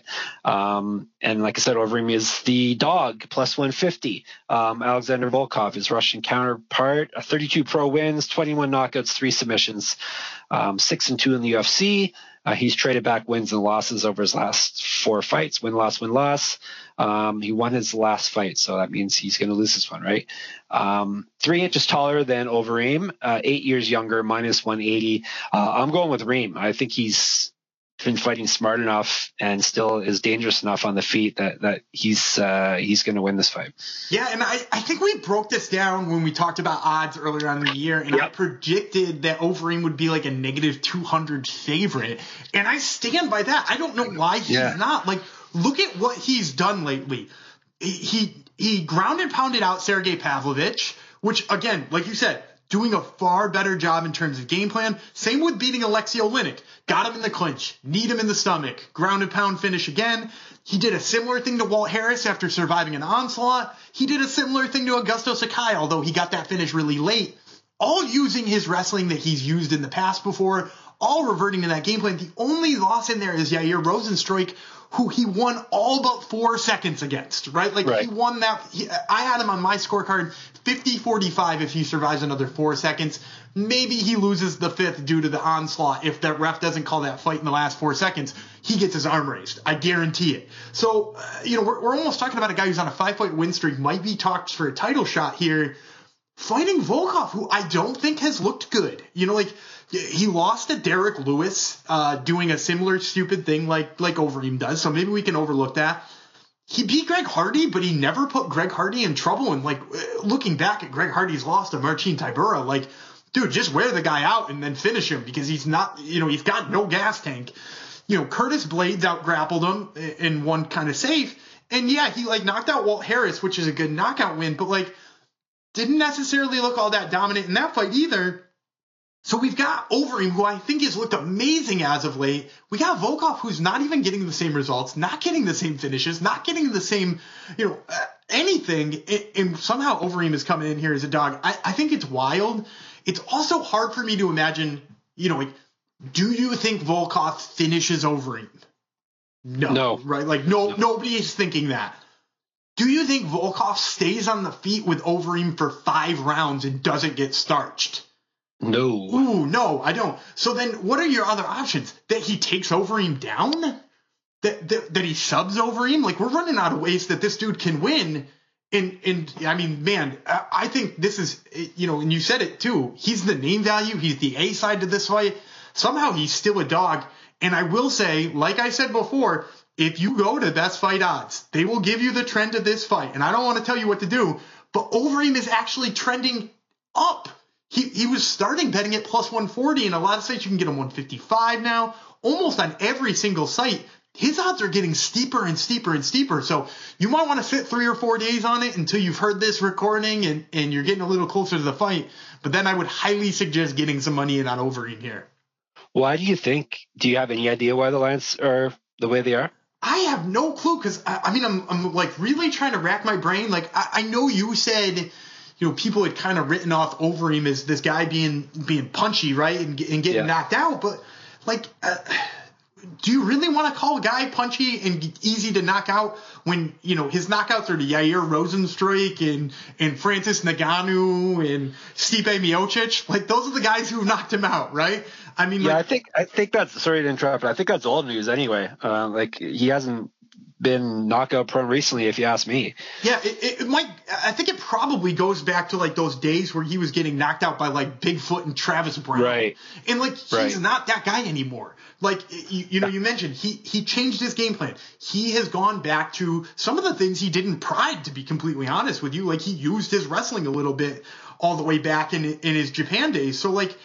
Um, and like I said, Overeem is the dog, plus one fifty. Um, Alexander Volkov, his Russian counterpart, uh, thirty-two pro wins, twenty-one knockouts, three submissions, um, six and two in the U F C. Uh, he's traded back wins and losses over his last four fights, win, loss, win, loss. Um, he won his last fight, so that means he's going to lose this one, right? Um, three inches taller than Overeem, uh, eight years younger, minus one eighty. Uh, I'm going with Reem. I think he's been fighting smart enough and still is dangerous enough on the feet that that he's uh, he's going to win this fight. Yeah, and I, I think we broke this down when we talked about odds earlier on in the year, and yep. I predicted that Overeem would be like a negative two hundred favorite, and I stand by that. I don't know why he's yeah. not. Like, look at what he's done lately. He, he he ground and pounded out Sergey Pavlovich, which, again, like you said, doing a far better job in terms of game plan. Same with beating Alexei Oleinik. Got him in the clinch, kneed him in the stomach, ground and pound finish again. He did a similar thing to Walt Harris after surviving an onslaught. He did a similar thing to Augusto Sakai, although he got that finish really late. All using his wrestling that he's used in the past before, all reverting to that game plan. The only loss in there is Yair Rozenstruik, who he won all but four seconds against, right? Like right. he won that. He, I had him on my scorecard fifty forty-five if he survives another four seconds. Maybe he loses the fifth due to the onslaught. If that ref doesn't call that fight in the last four seconds, he gets his arm raised. I guarantee it. So, uh, you know, we're, we're almost talking about a guy who's on a five-fight win streak, might be talked for a title shot here, fighting Volkov, who I don't think has looked good. You know, like, he lost to Derek Lewis, uh, doing a similar stupid thing like like Overeem does, so maybe we can overlook that. He beat Greg Hardy, but he never put Greg Hardy in trouble. And, like, looking back at Greg Hardy's loss to Marcin Tybura, like, dude, just wear the guy out and then finish him because he's not, you know, he's got no gas tank. You know, Curtis Blades out-grappled him in one kind of safe. And, yeah, he, like, knocked out Walt Harris, which is a good knockout win, but, like, didn't necessarily look all that dominant in that fight either. So we've got Overeem, who I think has looked amazing as of late. We got Volkov, who's not even getting the same results, not getting the same finishes, not getting the same, you know, uh, anything. And, and somehow Overeem is coming in here as a dog. I, I think it's wild. It's also hard for me to imagine, you know, like, do you think Volkov finishes Overeem? No. No. Right? Like, no, no. Nobody is thinking that. Do you think Volkov stays on the feet with Overeem for five rounds and doesn't get starched? No. Ooh, no, I don't. So then what are your other options? That he takes Overeem down? That, that that he subs Overeem? Like, we're running out of ways that this dude can win. And, and I mean, man, I think this is, you know, and you said it too. He's the name value. He's the A side to this fight. Somehow he's still a dog. And I will say, like I said before, if you go to Best Fight Odds, they will give you the trend of this fight. And I don't want to tell you what to do, but Overeem is actually trending up. He he was starting betting at plus one forty, and a lot of sites you can get him one fifty-five now. Almost on every single site, his odds are getting steeper and steeper and steeper. So you might want to sit three or four days on it until you've heard this recording and, and you're getting a little closer to the fight. But then I would highly suggest getting some money in on Overeem here. Why do you think? Do you have any idea why the lines are the way they are? I have no clue because, I, I mean, I'm I'm like really trying to rack my brain. Like, I, I know you said, you know, people had kind of written off Overeem as this guy being being punchy, right, and, and getting yeah. knocked out. But, like, uh, do you really want to call a guy punchy and easy to knock out when, you know, his knockouts are to Yair Rozenstruik and, and Francis Ngannou and Stipe Miocic? Like, those are the guys who knocked him out, right? I mean, yeah, like, I think I think that's sorry to interrupt, but I think that's old news anyway. Uh, like, he hasn't been knockout prone recently, if you ask me. Yeah, it, it might. I think it probably goes back to like those days where he was getting knocked out by like Bigfoot and Travis Brown, right? And like he's right. not that guy anymore. Like you, you know, you mentioned he he changed his game plan. He has gone back to some of the things he did in Pride. To be completely honest with you, like he used his wrestling a little bit all the way back in in his Japan days. So like.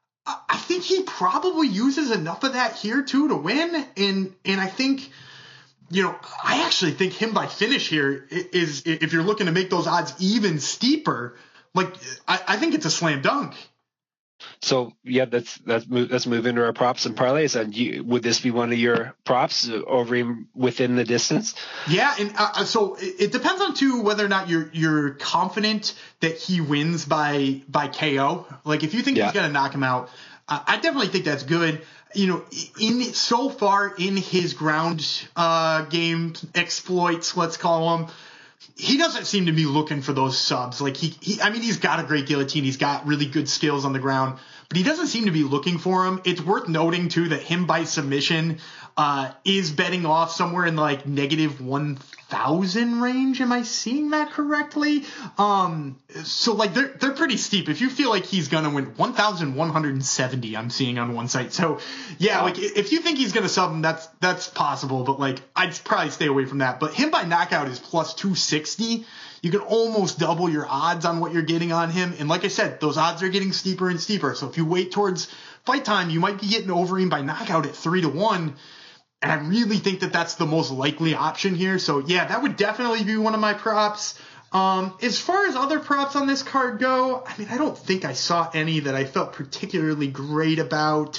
I think he probably uses enough of that here too to win, and and I think, you know, I actually think him by finish here is, if you're looking to make those odds even steeper, like I, I think it's a slam dunk. So yeah, that's that's move, let's move into our props and parlays. And you, would this be one of your props over him within the distance? Yeah, and uh, so it, it depends on too whether or not you're you're confident that he wins by by K O. Like if you think yeah. he's gonna knock him out, uh, I definitely think that's good. You know, in so far in his ground uh, game exploits, let's call them, he doesn't seem to be looking for those subs. Like he, he, I mean, he's got a great guillotine. He's got really good skills on the ground, but he doesn't seem to be looking for him. It's worth noting too that him by submission uh, is betting off somewhere in like negative one thousand range. Am I seeing that correctly? Um, so like they're they're pretty steep. If you feel like he's gonna win, one thousand one hundred seventy, I'm seeing on one site. So yeah, like if you think he's gonna sub him, that's that's possible. But like I'd probably stay away from that. But him by knockout is plus two sixty. You can almost double your odds on what you're getting on him. And like I said, those odds are getting steeper and steeper. So if you wait towards fight time, you might be getting over him by knockout at three to one. And I really think that that's the most likely option here. So yeah, that would definitely be one of my props. Um, as far as other props on this card go, I mean, I don't think I saw any that I felt particularly great about.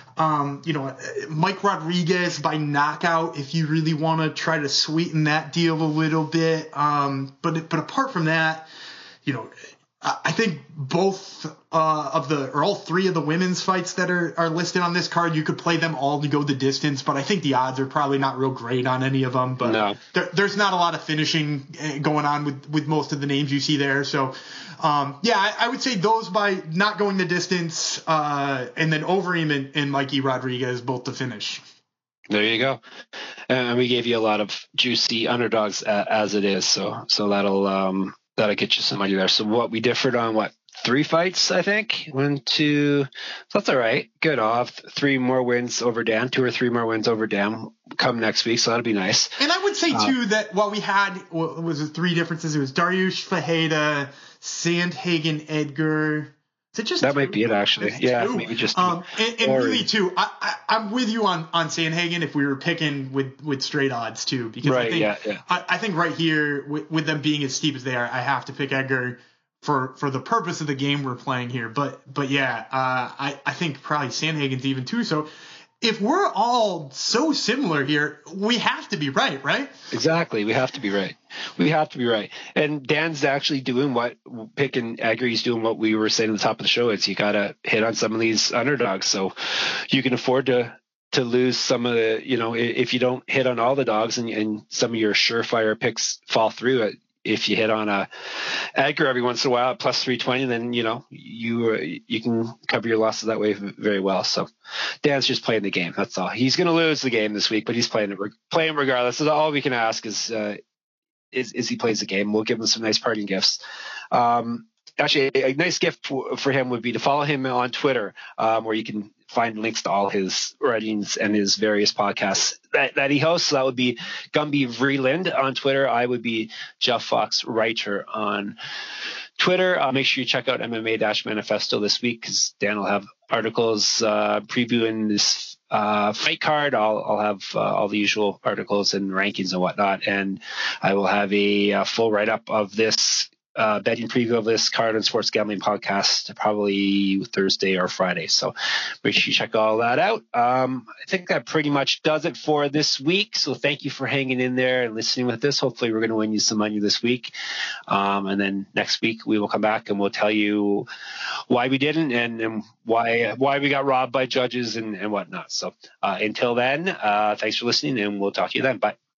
Um, you know, Mike Rodriguez by knockout, if you really want to try to sweeten that deal a little bit. Um, but, but apart from that, you know, I think both uh, of the, or all three of the women's fights that are, are listed on this card, you could play them all to go the distance, but I think the odds are probably not real great on any of them. But no. there, there's not a lot of finishing going on with, with most of the names you see there. So, um, yeah, I, I would say those by not going the distance, uh, and then Overeem and, and Mikey Rodriguez both to finish. There you go. And we gave you a lot of juicy underdogs uh, as it is. So, so that'll, um, that'll get you some money there. So what we differed on, what, three fights, I think? One, two. So that's all right. Good off. Three more wins over Dan. Two or three more wins over Dan come next week. So that'll be nice. And I would say, uh, too, that while we had, what was it, three differences? It was Dariush Fajeda, Sandhagen, Edgar. Is it just that two? might be it, actually. Yeah, two. maybe just um, and, and really, too, I, I, I'm with you on, on Sandhagen if we were picking with, with straight odds, too. Because right, I think, yeah, yeah. I, I think right here, with, with them being as steep as they are, I have to pick Edgar for, for the purpose of the game we're playing here. But but yeah, uh, I, I think probably Sandhagen's even, too. So if we're all so similar here, we have to be right, right? Exactly. We have to be right. We have to be right. And Dan's actually doing what picking Edgar, he's doing what we were saying at the top of the show. It's you got to hit on some of these underdogs. So you can afford to to lose some of the, you know, if you don't hit on all the dogs and, and some of your surefire picks fall through, if you hit on a Edgar every once in a while at plus three twenty, then, you know, you uh, you can cover your losses that way very well. So Dan's just playing the game. That's all. He's going to lose the game this week, but he's playing it, playing regardless. So all we can ask is, uh, is, is he plays the game. We'll give him some nice parting gifts. Um, actually, a, a nice gift for, for him would be to follow him on Twitter, um, where you can find links to all his writings and his various podcasts that, that he hosts. So that would be Gumby Vreeland on Twitter. I would be Jeff Fox Writer on Twitter. Uh, make sure you check out M M A Manifesto this week because Dan will have articles uh, previewing this uh, fight card. I'll, I'll have uh, all the usual articles and rankings and whatnot. And I will have a, a full write-up of this Uh, betting preview of this card and sports gambling podcast probably Thursday or Friday. So make sure you check all that out. Um, I think that pretty much does it for this week. So thank you for hanging in there and listening with this. Hopefully we're going to win you some money this week. Um, and then next week we will come back and we'll tell you why we didn't and, and why, why we got robbed by judges and, and whatnot. So uh, until then, uh, thanks for listening and we'll talk to you then. Bye.